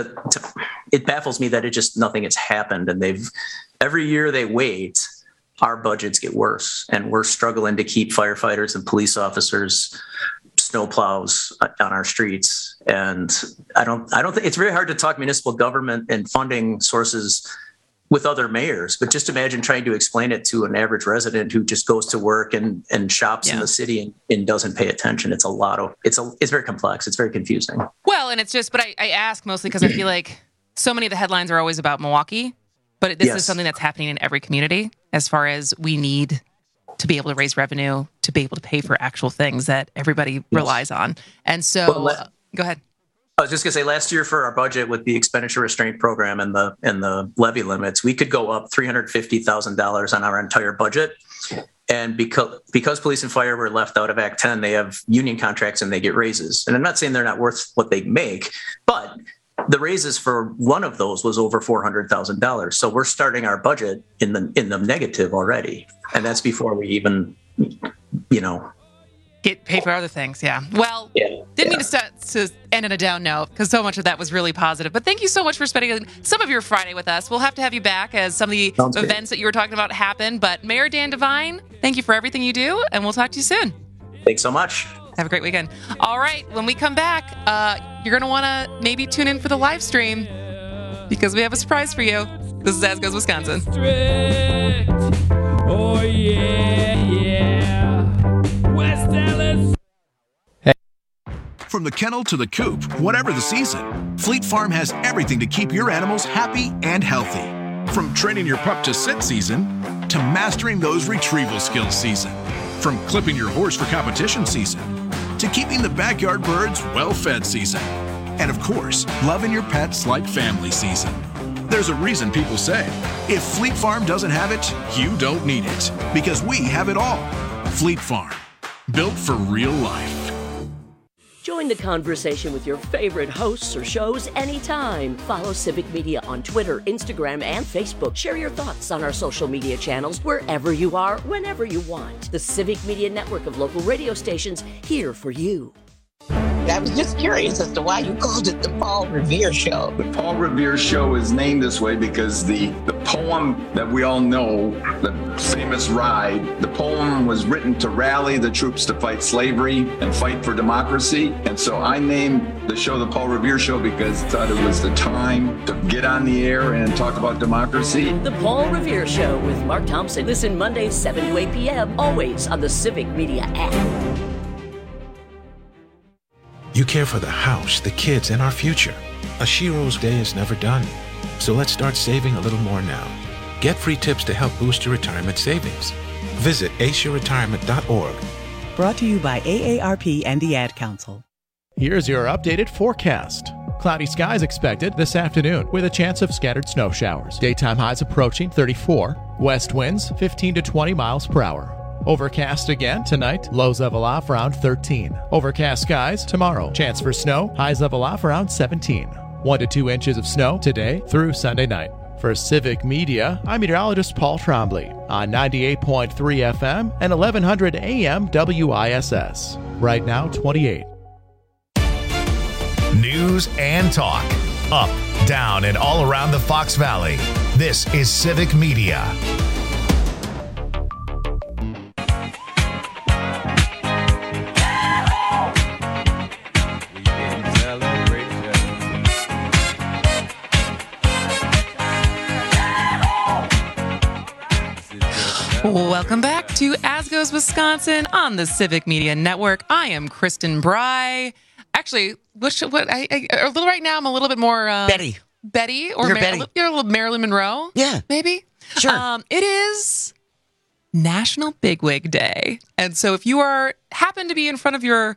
Speaker 28: it baffles me that nothing has happened. And every year they wait, our budgets get worse, and we're struggling to keep firefighters and police officers, snowplows on our streets. And I don't think it's very hard to talk municipal government and funding sources with other mayors, but just imagine trying to explain it to an average resident who just goes to work and shops in the city and doesn't pay attention. It's very complex. It's very confusing.
Speaker 15: Well, and it's just, but I ask mostly because I feel like so many of the headlines are always about Milwaukee, but this is something that's happening in every community as far as we need to be able to raise revenue, to be able to pay for actual things that everybody relies on. And so, go ahead.
Speaker 28: I was just going to say, last year for our budget with the expenditure restraint program and the levy limits, we could go up $350,000 on our entire budget. And because police and fire were left out of Act 10, they have union contracts and they get raises. And I'm not saying they're not worth what they make, but the raises for one of those was over $400,000. So we're starting our budget in the negative already. And that's before we even,
Speaker 15: get paid for other things. Yeah. Well, didn't mean to end on a down note because so much of that was really positive. But thank you so much for spending some of your Friday with us. We'll have to have you back as some of the events that you were talking about happen. But Mayor Dan Devine, thank you for everything you do, and we'll talk to you soon.
Speaker 28: Thanks so much.
Speaker 15: Have a great weekend. All right. When we come back, you're going to want to maybe tune in for the live stream because we have a surprise for you. This is As Goes Wisconsin.
Speaker 27: Oh, yeah. West Allis.
Speaker 1: From the kennel to the coop, whatever the season, Fleet Farm has everything to keep your animals happy and healthy. From training your pup to sit season to mastering those retrieval skills season. From clipping your horse for competition season to keeping the backyard birds well-fed season. And of course, loving your pets like family season. There's a reason people say, if Fleet Farm doesn't have it, you don't need it. Because we have it all. Fleet Farm. Built for real life.
Speaker 8: Join the conversation with your favorite hosts or shows anytime. Follow Civic Media on Twitter, Instagram, and Facebook. Share your thoughts on our social media channels wherever you are, whenever you want. The Civic Media Network of local radio stations here for you.
Speaker 4: I was just curious as to why you called it the Paul Revere Show.
Speaker 23: The Paul Revere Show is named this way because the poem that we all know, the famous Ride, the poem was written to rally the troops to fight slavery and fight for democracy. And so I named the show the Paul Revere Show because I thought it was the time to get on the air and talk about democracy.
Speaker 8: The Paul Revere Show with Mark Thompson. Listen Mondays 7 to 8 p.m. always on the Civic Media app.
Speaker 6: You care for the house, the kids, and our future. A Shiro's day is never done. So let's start saving a little more now. Get free tips to help boost your retirement savings. Visit aceyourretirement.org.
Speaker 9: Brought to you by AARP and the Ad Council.
Speaker 22: Here's your updated forecast. Cloudy skies expected this afternoon with a chance of scattered snow showers. Daytime highs approaching 34. West winds 15 to 20 miles per hour. Overcast again tonight. Lows level off around 13. Overcast skies tomorrow. Chance for snow. Highs level off around 17. 1 to 2 inches of snow today through Sunday night. For Civic Media, I'm meteorologist Paul Trombley on 98.3 FM and 1100 AM WISS. Right now, 28.
Speaker 11: News and talk. Up, down, and all around the Fox Valley. This is Civic Media.
Speaker 15: Welcome back to As Goes Wisconsin on the Civic Media Network. I am Kristen Bry. Actually, a little right now, I'm a little bit more
Speaker 16: Betty.
Speaker 15: Betty, or you're a little Marilyn Monroe.
Speaker 16: Yeah,
Speaker 15: maybe.
Speaker 16: Sure.
Speaker 15: It is National Bigwig Day, and so if you happen to be in front of your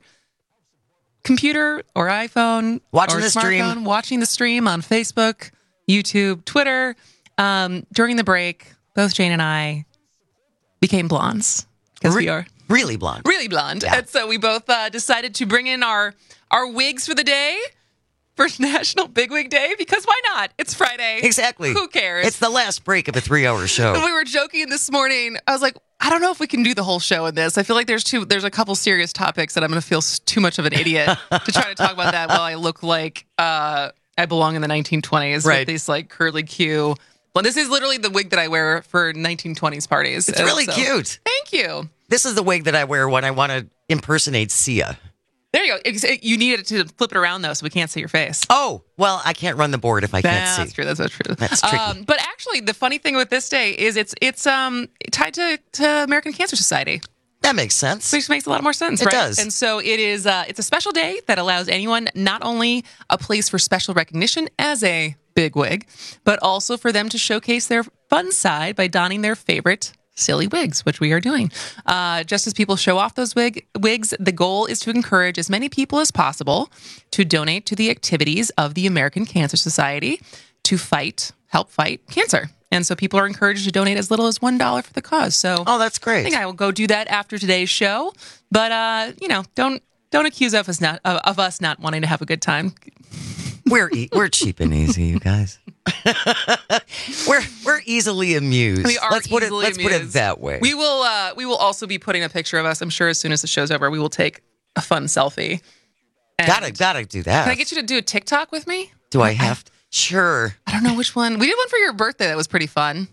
Speaker 15: computer or iPhone,
Speaker 16: watching
Speaker 15: or
Speaker 16: the stream,
Speaker 15: watching the stream on Facebook, YouTube, Twitter, during the break, both Jane and I became blondes because we are
Speaker 16: really blonde.
Speaker 15: Really blonde. Yeah. And so we both decided to bring in our wigs for the day for National Bigwig Day because why not? It's Friday.
Speaker 16: Exactly.
Speaker 15: Who cares?
Speaker 16: It's the last break of a 3-hour show.
Speaker 15: We were joking this morning. I was like, I don't know if we can do the whole show in this. I feel like there's a couple serious topics that I'm going to feel too much of an idiot to try to talk about that while I look like I belong in the 1920s with these like curly Q. Well, this is literally the wig that I wear for 1920s parties.
Speaker 16: It's really cute.
Speaker 15: Thank you.
Speaker 16: This is the wig that I wear when I want to impersonate Sia.
Speaker 15: There you go. You need it to flip it around, though, so we can't see your face.
Speaker 16: Oh, well, I can't run the board if I can't see.
Speaker 15: That's true. That's true.
Speaker 16: That's tricky.
Speaker 15: But actually, the funny thing with this day is it's tied to American Cancer Society.
Speaker 16: That makes sense.
Speaker 15: Which makes a lot more sense,
Speaker 16: It
Speaker 15: right?
Speaker 16: does.
Speaker 15: And so it is. It's a special day that allows anyone not only a place for special recognition as a bigwig, but also for them to showcase their fun side by donning their favorite silly wigs, which we are doing. Just as people show off those wigs, the goal is to encourage as many people as possible to donate to the activities of the American Cancer Society to help fight cancer. And so people are encouraged to donate as little as $1 for the cause. So,
Speaker 16: that's great.
Speaker 15: I think I will go do that after today's show. But don't accuse us not wanting to have a good time.
Speaker 16: We're cheap and easy, you guys. we're easily amused.
Speaker 15: We are
Speaker 16: let's put
Speaker 15: amused.
Speaker 16: it that way.
Speaker 15: We will also be putting a picture of us. I'm sure as soon as the show's over, we will take a fun selfie. And
Speaker 16: Gotta do that.
Speaker 15: Can I get you to do a TikTok with me?
Speaker 16: Do I have to? Sure.
Speaker 15: I don't know which one. We did one for your birthday that was pretty fun.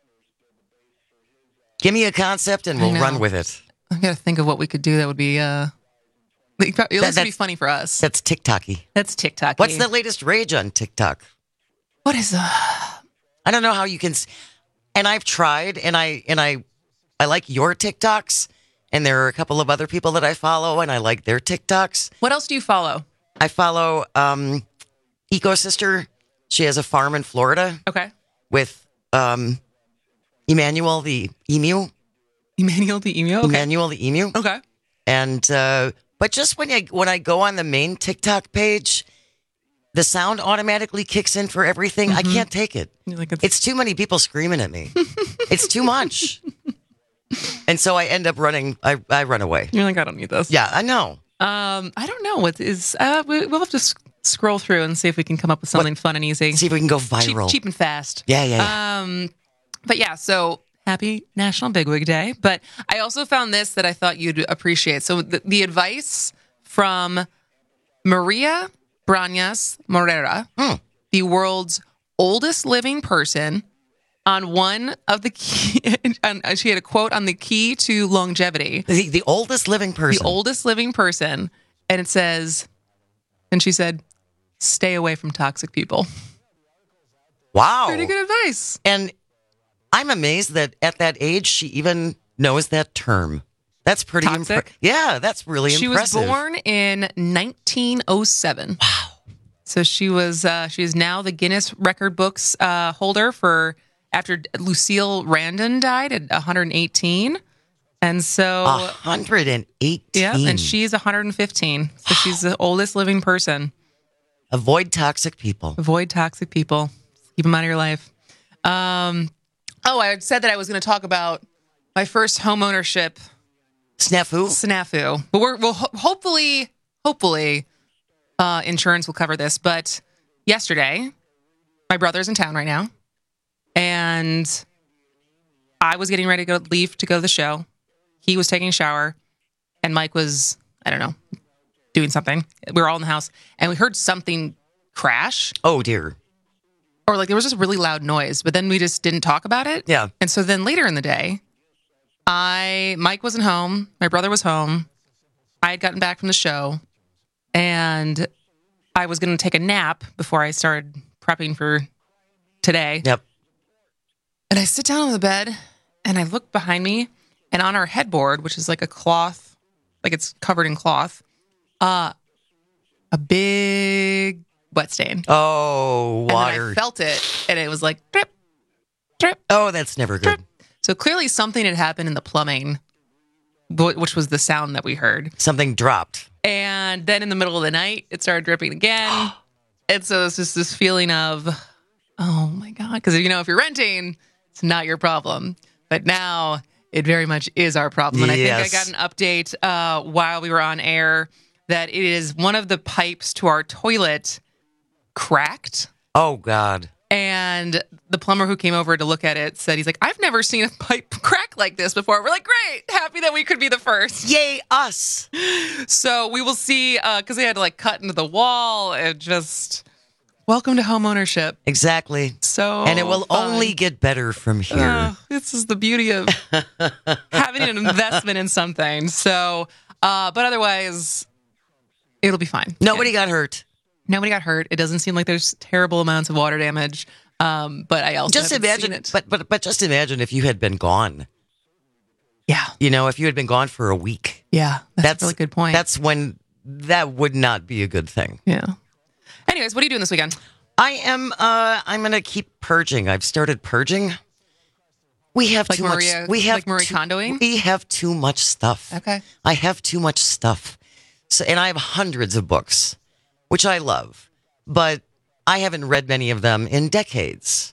Speaker 16: Give me a concept and we'll run with it.
Speaker 15: I gotta think of what we could do that would be it'll be funny for us.
Speaker 16: That's TikToky.
Speaker 15: That's TikToky.
Speaker 16: What's the latest rage on TikTok?
Speaker 15: What is
Speaker 16: I don't know how you can. And I've tried, and I like your TikToks, and there are a couple of other people that I follow, and I like their TikToks.
Speaker 15: What else do you follow?
Speaker 16: I follow EcoSister. She has a farm in Florida.
Speaker 15: Okay.
Speaker 16: With Emmanuel the emu.
Speaker 15: Emmanuel the emu. Okay.
Speaker 16: Emmanuel the emu.
Speaker 15: Okay.
Speaker 16: And but just when I go on the main TikTok page, the sound automatically kicks in for everything. I can't take it. It's too many people screaming at me. It's too much. And so I end up running. I run away.
Speaker 15: You're like, I don't need this.
Speaker 16: Yeah, I know.
Speaker 15: I don't know what is. We'll have to scroll through and see if we can come up with something fun and easy.
Speaker 16: See if we can go viral.
Speaker 15: Cheap and fast.
Speaker 16: Yeah.
Speaker 15: But yeah, so happy National Bigwig Day. But I also found this that I thought you'd appreciate. So the advice from Maria Brañas Morera, the world's oldest living person on one of the key, she had a quote on the key to longevity.
Speaker 16: The oldest living person.
Speaker 15: The oldest living person. And it says, and she said, stay away from toxic people.
Speaker 16: Wow.
Speaker 15: Pretty good advice.
Speaker 16: And I'm amazed that at that age, she even knows that term. That's pretty impressive. Yeah, that's really impressive.
Speaker 15: She was born in 1907. Wow. So she is now the Guinness Record Books holder for after Lucille Randon died at 118. And so
Speaker 16: 118.
Speaker 15: Yeah, and she's 115. So she's the oldest living person.
Speaker 16: Avoid toxic people.
Speaker 15: Avoid toxic people. Keep them out of your life. I had said that I was going to talk about my first home ownership snafu. But we'll hopefully insurance will cover this. But yesterday, my brother's in town right now, and I was getting ready to leave to go to the show. He was taking a shower, and Mike was, I don't know, doing something. We were all in the house, and we heard something crash.
Speaker 16: Oh, dear.
Speaker 15: Or like there was just a really loud noise, but then we just didn't talk about it.
Speaker 16: Yeah.
Speaker 15: And so then later in the day, Mike wasn't home. My brother was home. I had gotten back from the show, and I was going to take a nap before I started prepping for today.
Speaker 16: Yep.
Speaker 15: And I sit down on the bed, and I look behind me, and on our headboard, which is like a cloth, like it's covered in cloth, a big wet stain.
Speaker 16: Oh, water.
Speaker 15: And then I felt it, and it was like, drip, drip.
Speaker 16: Oh, that's never good.
Speaker 15: Drip. So clearly something had happened in the plumbing, which was the sound that we heard.
Speaker 16: Something dropped.
Speaker 15: And then in the middle of the night, it started dripping again. And so it's just this feeling of, oh my God. Because, if you're renting, it's not your problem. But now it very much is our problem. And I think I got an update while we were on air that it is one of the pipes to our toilet cracked.
Speaker 16: Oh, God.
Speaker 15: And the plumber who came over to look at it said, he's like, I've never seen a pipe crack like this before. We're like, great. Happy that we could be the first.
Speaker 16: Yay, us.
Speaker 15: So we will see, because they had to cut into the wall and just welcome to home ownership.
Speaker 16: Exactly. And it will only get better from here.
Speaker 15: This is the beauty of having an investment in something. So, but otherwise, it'll be fine.
Speaker 16: Nobody got hurt.
Speaker 15: Nobody got hurt. It doesn't seem like there's terrible amounts of water damage. But I also
Speaker 16: just imagine
Speaker 15: it.
Speaker 16: But just imagine if you had been gone.
Speaker 15: Yeah.
Speaker 16: If you had been gone for a week.
Speaker 15: Yeah. That's a really good point.
Speaker 16: That's when that would not be a good thing.
Speaker 15: Yeah. Anyways, what are you doing this weekend?
Speaker 16: I'm going to keep purging. I've started purging. We have too much. We have
Speaker 15: Marie Kondoing?
Speaker 16: We have too much stuff.
Speaker 15: Okay.
Speaker 16: I have too much stuff. So, and I have hundreds of books, which I love, but I haven't read many of them in decades.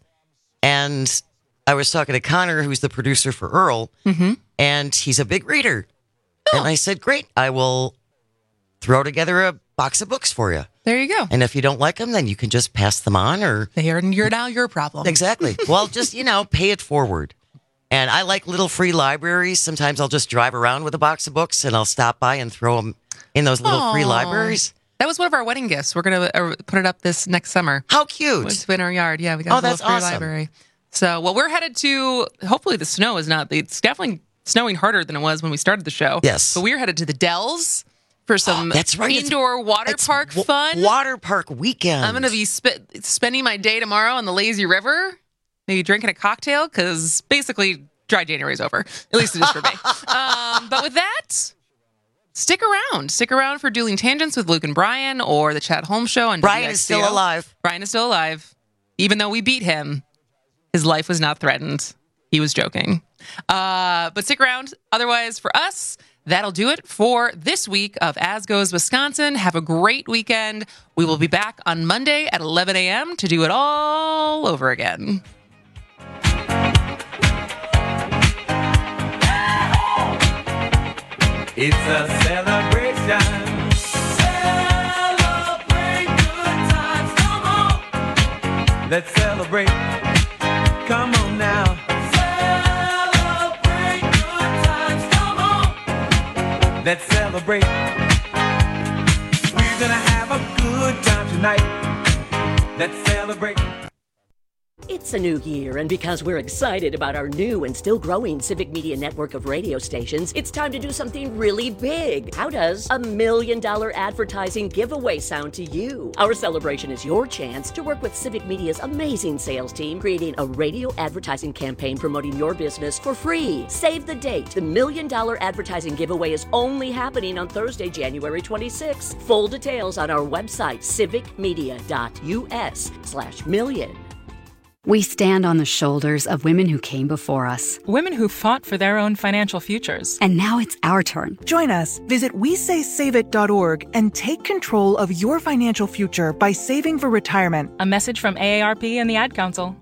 Speaker 16: And I was talking to Connor, who's the producer for Earl, and he's a big reader. Oh. And I said, great, I will throw together a box of books for you.
Speaker 15: There you go.
Speaker 16: And if you don't like them, then you can just pass them on, or
Speaker 15: you're now your problem.
Speaker 16: Exactly. Well, just, pay it forward. And I like little free libraries. Sometimes I'll just drive around with a box of books and I'll stop by and throw them in those little free libraries.
Speaker 15: That was one of our wedding gifts. We're going to put it up this next summer.
Speaker 16: How cute.
Speaker 15: It's in our yard. Yeah, we got a little free library. So, we're headed to, hopefully the snow is not, it's definitely snowing harder than it was when we started the show.
Speaker 16: Yes.
Speaker 15: But we're headed to the Dells for some
Speaker 16: that's right.
Speaker 15: indoor water park fun.
Speaker 16: Water park weekend.
Speaker 15: I'm going to be spending my day tomorrow on the lazy river, maybe drinking a cocktail, because basically dry January is over. At least it is for me. But with that, stick around. Stick around for Dueling Tangents with Luke and Brian, or the Chad Holmes Show on
Speaker 16: Brian
Speaker 15: WXCO.
Speaker 16: is still alive.
Speaker 15: Brian is still alive. Even though we beat him, his life was not threatened. He was joking. But stick around. Otherwise, for us, that'll do it for this week of As Goes Wisconsin. Have a great weekend. We will be back on Monday at 11 a.m. to do it all over again.
Speaker 27: It's a celebration. Celebrate good times. Come on. Let's celebrate. Come on now. Celebrate good times. Come on. Let's celebrate. We're gonna have a good time tonight. Let's celebrate.
Speaker 8: It's a new year, and because we're excited about our new and still growing Civic Media network of radio stations, it's time to do something really big. How does $1 million advertising giveaway sound to you? Our celebration is your chance to work with Civic Media's amazing sales team, creating a radio advertising campaign promoting your business for free. Save the date. The $1 million advertising giveaway is only happening on Thursday, January 26th. Full details on our website, civicmedia.us/million.
Speaker 12: We stand on the shoulders of women who came before us.
Speaker 13: Women who fought for their own financial futures.
Speaker 12: And now it's our turn.
Speaker 14: Join us. Visit WeSaySaveIt.org and take control of your financial future by saving for retirement.
Speaker 13: A message from AARP and the Ad Council.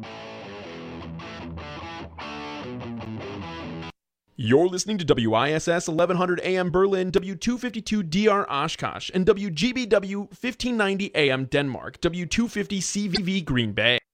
Speaker 17: You're listening to WISS 1100 AM Berlin, W252 DR Oshkosh, and WGBW 1590 AM Denmark, W250 CVV Green Bay.